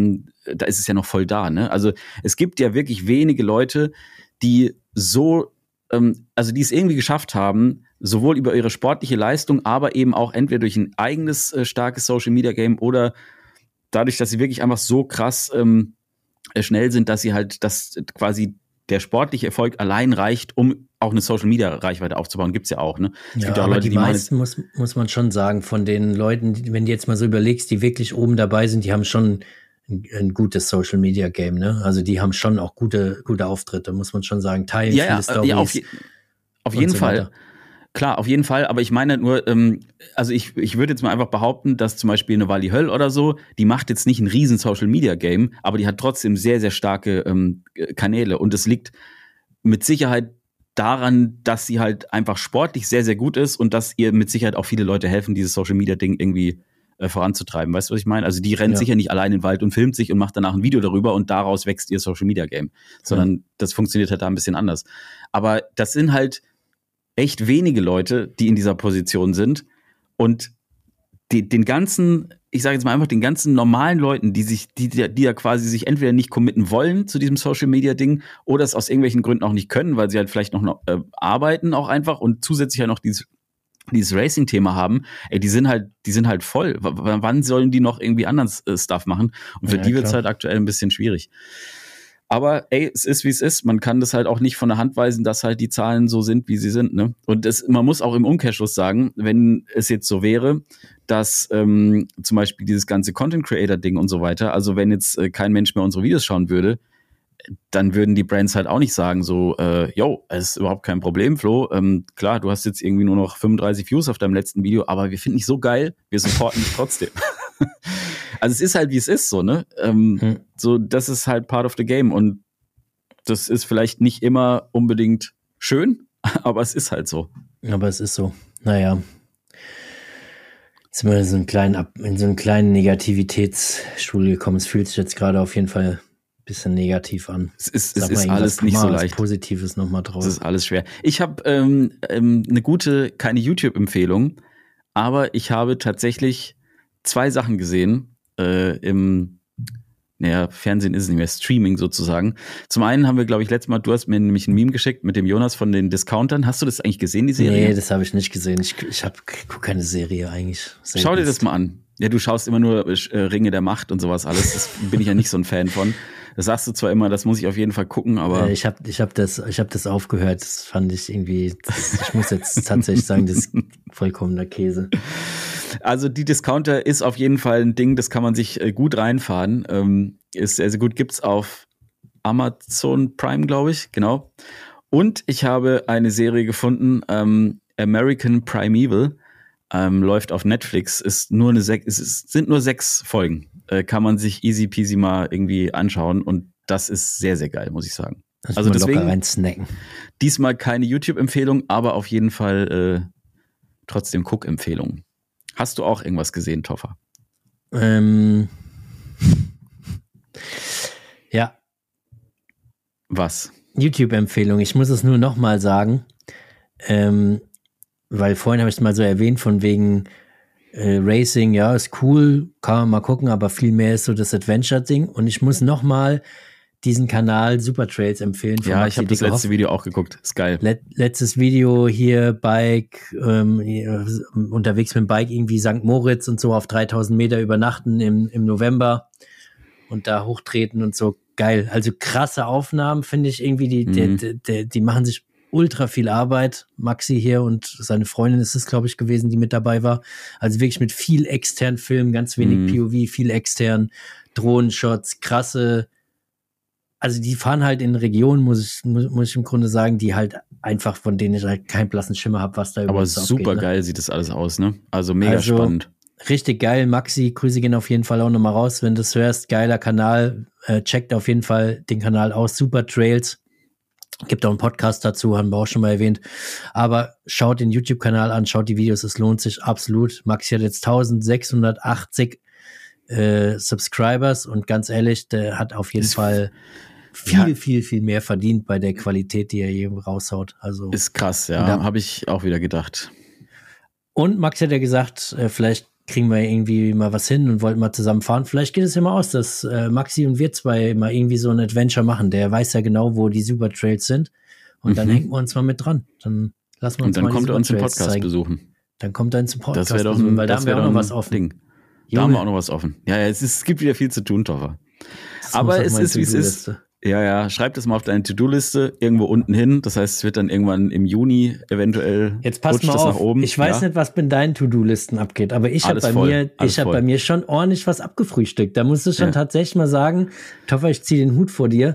es ja noch voll da, ne? Also, es gibt ja wirklich wenige Leute, die so, die es irgendwie geschafft haben, sowohl über ihre sportliche Leistung, aber eben auch entweder durch ein eigenes starkes Social-Media-Game oder dadurch, dass sie wirklich einfach so krass schnell sind, dass sie halt, dass quasi der sportliche Erfolg allein reicht, um auch eine Social-Media-Reichweite aufzubauen. Gibt's ja auch, ne? Ja, aber Leute, die meisten, muss man schon sagen, von den Leuten, wenn du jetzt mal so überlegst, die wirklich oben dabei sind, die haben schon ein gutes Social-Media-Game, ne? Also die haben schon auch gute Auftritte, muss man schon sagen. Teilen viele Storys. Ja, auf jeden Fall. Weiter. Klar, auf jeden Fall, aber ich meine nur, also ich würde jetzt mal einfach behaupten, dass zum Beispiel eine Wally Höll oder so, die macht jetzt nicht ein riesen Social-Media-Game, aber die hat trotzdem sehr, sehr starke Kanäle und es liegt mit Sicherheit daran, dass sie halt einfach sportlich sehr, sehr gut ist und dass ihr mit Sicherheit auch viele Leute helfen, dieses Social-Media-Ding irgendwie voranzutreiben. Weißt du, was ich meine? Also die rennt sicher nicht allein in den Wald und filmt sich und macht danach ein Video darüber und daraus wächst ihr Social-Media-Game, sondern das funktioniert halt da ein bisschen anders. Aber das sind halt echt wenige Leute, die in dieser Position sind und den ganzen, ich sage jetzt mal einfach den ganzen normalen Leuten, die ja quasi sich entweder nicht committen wollen zu diesem Social-Media-Ding oder es aus irgendwelchen Gründen auch nicht können, weil sie halt vielleicht noch arbeiten auch einfach und zusätzlich ja noch dieses Racing-Thema haben, ey, die sind halt voll. Wann sollen die noch irgendwie anderen Stuff machen? Und für die wird's halt aktuell ein bisschen schwierig. Aber ey, es ist, wie es ist. Man kann das halt auch nicht von der Hand weisen, dass halt die Zahlen so sind, wie sie sind, ne? Und man muss auch im Umkehrschluss sagen, wenn es jetzt so wäre, dass zum Beispiel dieses ganze Content-Creator-Ding und so weiter, also wenn jetzt kein Mensch mehr unsere Videos schauen würde, dann würden die Brands halt auch nicht sagen so, es ist überhaupt kein Problem, Flo. Klar, du hast jetzt irgendwie nur noch 35 Views auf deinem letzten Video, aber wir finden dich so geil, wir supporten dich trotzdem. Also es ist halt, wie es ist, so, ne? So, das ist halt part of the game und das ist vielleicht nicht immer unbedingt schön, aber es ist halt so. Aber es ist so. Naja. Sind wir in so einen kleinen Negativitätsstuhl gekommen. Es fühlt sich jetzt gerade auf jeden Fall ein bisschen negativ an. Es ist alles nicht so leicht. Positives nochmal drauf. Es ist alles schwer. Ich habe eine gute, keine YouTube-Empfehlung, aber ich habe tatsächlich 2 Sachen gesehen Fernsehen ist es nicht mehr, Streaming sozusagen. Zum einen haben wir, glaube ich, letztes Mal, du hast mir nämlich ein Meme geschickt mit dem Jonas von den Discountern. Hast du das eigentlich gesehen, die Serie? Nee, das habe ich nicht gesehen. Ich gucke keine Serie eigentlich. Schau dir das mal an. Ja, du schaust immer nur Ringe der Macht und sowas alles. Das bin ich ja nicht so ein Fan von. Das sagst du zwar immer, das muss ich auf jeden Fall gucken, aber... Ich hab das aufgehört. Das fand ich irgendwie... Ich muss jetzt tatsächlich sagen, das ist vollkommener Käse. Also die Discounter ist auf jeden Fall ein Ding, das kann man sich gut reinfahren. Ist sehr, sehr gut. Gibt's auf Amazon Prime, glaube ich. Genau. Und ich habe eine Serie gefunden, American Primeval. Läuft auf Netflix. Es sind nur 6 Folgen. Kann man sich easy peasy mal irgendwie anschauen. Und das ist sehr, sehr geil, muss ich sagen. Also deswegen locker rein snacken. Diesmal keine YouTube-Empfehlung, aber auf jeden Fall trotzdem Guck-Empfehlungen. Hast du auch irgendwas gesehen, Toffer? Ja. Was? YouTube-Empfehlung. Ich muss es nur nochmal sagen, weil vorhin habe ich es mal so erwähnt, von wegen Racing, ja, ist cool, kann man mal gucken, aber viel mehr ist so das Adventure-Ding. Und ich muss nochmal diesen Kanal Super Trails empfehlen. Ja, ich habe das letzte Video auch geguckt. Ist geil. Letztes Video hier, Bike, unterwegs mit dem Bike, irgendwie St. Moritz und so auf 3000 Meter übernachten im November und da hochtreten und so. Geil. Also krasse Aufnahmen, finde ich irgendwie. Die machen sich ultra viel Arbeit. Maxi hier und seine Freundin ist es, glaube ich, gewesen, die mit dabei war. Also wirklich mit viel externen Filmen, ganz wenig POV, viel extern, Drohnenshots, krasse. Also die fahren halt in Regionen, muss ich im Grunde sagen, die halt einfach, von denen ich halt keinen blassen Schimmer habe, was da überhaupt abgeht. Aber super geil sieht das alles aus, ne? Also mega spannend. Richtig geil. Maxi, Grüße gehen auf jeden Fall auch nochmal raus, wenn du das hörst. Geiler Kanal. Checkt auf jeden Fall den Kanal aus. Super Trails. Gibt auch einen Podcast dazu, haben wir auch schon mal erwähnt. Aber schaut den YouTube-Kanal an, schaut die Videos, es lohnt sich absolut. Maxi hat jetzt 1680 Subscribers und ganz ehrlich, der hat auf jeden Fall viel mehr verdient bei der Qualität, die er hier raushaut. Also ist krass, ja. Habe ich auch wieder gedacht. Und Max hat ja gesagt, vielleicht kriegen wir irgendwie mal was hin und wollten mal zusammen fahren. Vielleicht geht es ja mal aus, dass Maxi und wir zwei mal irgendwie so ein Adventure machen. Der weiß ja genau, wo die Super Trails sind. Und dann hängen wir uns mal mit dran. Dann lassen wir uns mal die Super Trails zeigen. Und dann kommt er uns im Podcast besuchen. Dann kommt er uns im Podcast besuchen, weil da haben wir auch noch was offen. Da haben wir auch noch was offen. Ja, es gibt wieder viel zu tun, Toffer. Aber es ist, wie es ist. Ja, schreib das mal auf deine To-Do-Liste irgendwo unten hin. Das heißt, es wird dann irgendwann im Juni eventuell. Jetzt pass mal auf. Nach oben. Ich weiß nicht, was bei deinen To-Do-Listen abgeht, aber ich habe bei mir schon ordentlich was abgefrühstückt. Da musst du schon tatsächlich mal sagen, Toffer, ich ziehe den Hut vor dir.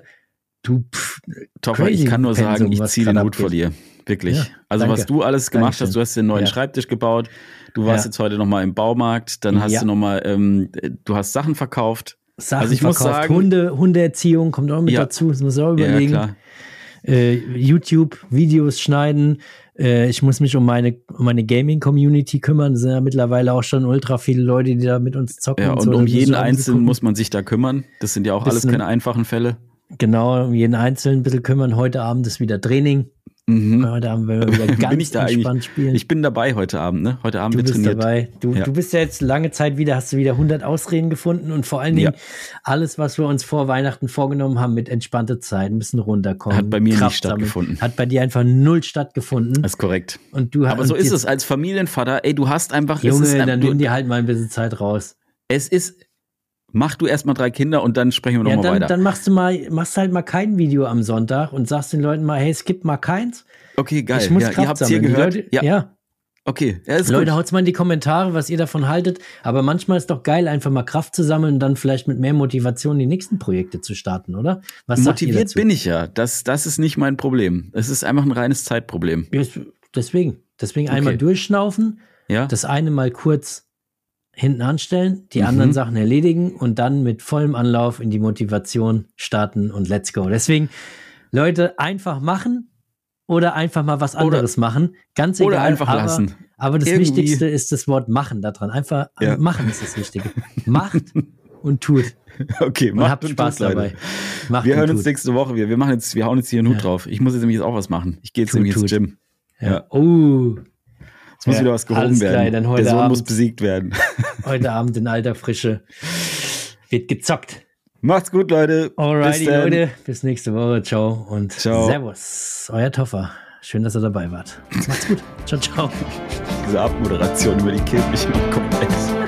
Toffer, ich kann nur sagen, ich ziehe den Hut vor dir. Wirklich. Ja, also danke. Was du alles gemacht hast, du hast den neuen Schreibtisch gebaut. Du warst jetzt heute nochmal im Baumarkt. Dann hast du nochmal, du hast Sachen verkauft. Also ich muss sagen, Hundeerziehung kommt auch mit dazu, das muss ich auch überlegen. Ja, YouTube, Videos schneiden, ich muss mich um meine Gaming-Community kümmern, es sind ja mittlerweile auch schon ultra viele Leute, die da mit uns zocken. Ja, und so. Um jeden Einzelnen muss man sich da kümmern, das sind ja auch alles keine einfachen Fälle. Genau, um jeden Einzelnen ein bisschen kümmern, heute Abend ist wieder Training. Heute Abend werden wir wieder ganz entspannt spielen. Ich bin dabei heute Abend, ne? Heute Abend wird trainiert. Du bist dabei. Du bist ja jetzt lange Zeit hast du wieder 100 Ausreden gefunden und vor allen Dingen alles, was wir uns vor Weihnachten vorgenommen haben mit entspannte Zeit, ein bisschen runterkommen. Hat bei mir nicht stattgefunden. Hat bei dir einfach null stattgefunden. Das ist korrekt. Aber so ist es als Familienvater. Ey, du hast einfach... Junge, dann nimm dir halt mal ein bisschen Zeit raus. Mach du erstmal 3 Kinder und dann sprechen wir nochmal weiter. Dann machst du halt mal kein Video am Sonntag und sagst den Leuten mal, hey, skip mal keins. Okay, geil. Ich muss Kraft ihr habt es hier gehört. Leute, ja. Okay, ist Leute, gut. haut's mal in die Kommentare, was ihr davon haltet. Aber manchmal ist doch geil, einfach mal Kraft zu sammeln und dann vielleicht mit mehr Motivation die nächsten Projekte zu starten, oder? Was motiviert bin ich ja. Das ist nicht mein Problem. Es ist einfach ein reines Zeitproblem. Deswegen einmal durchschnaufen, das eine mal kurz hinten anstellen, die anderen Sachen erledigen und dann mit vollem Anlauf in die Motivation starten und let's go. Deswegen, Leute, einfach machen oder einfach mal was anderes machen. Ganz egal. Oder einfach lassen. Aber das Wichtigste ist das Wort machen da dran. Einfach machen ist das Wichtige. Macht und tut. Okay, und habt Spaß dabei. Wir hören uns nächste Woche wieder. Wir hauen jetzt hier einen Hut drauf. Ich muss jetzt nämlich auch was machen. Ich gehe jetzt nämlich ins Gym. Ja. Oh. Es muss wieder was gehoben werden. Dann heute Der Sohn Abend, muss besiegt werden. Heute Abend in alter Frische wird gezockt. Macht's gut, Leute. Alrighty, Leute. Bis nächste Woche. Ciao und Servus. Euer Toffer. Schön, dass ihr dabei wart. Macht's gut. Ciao, ciao. Diese Abmoderation über die killt mich immer komplett.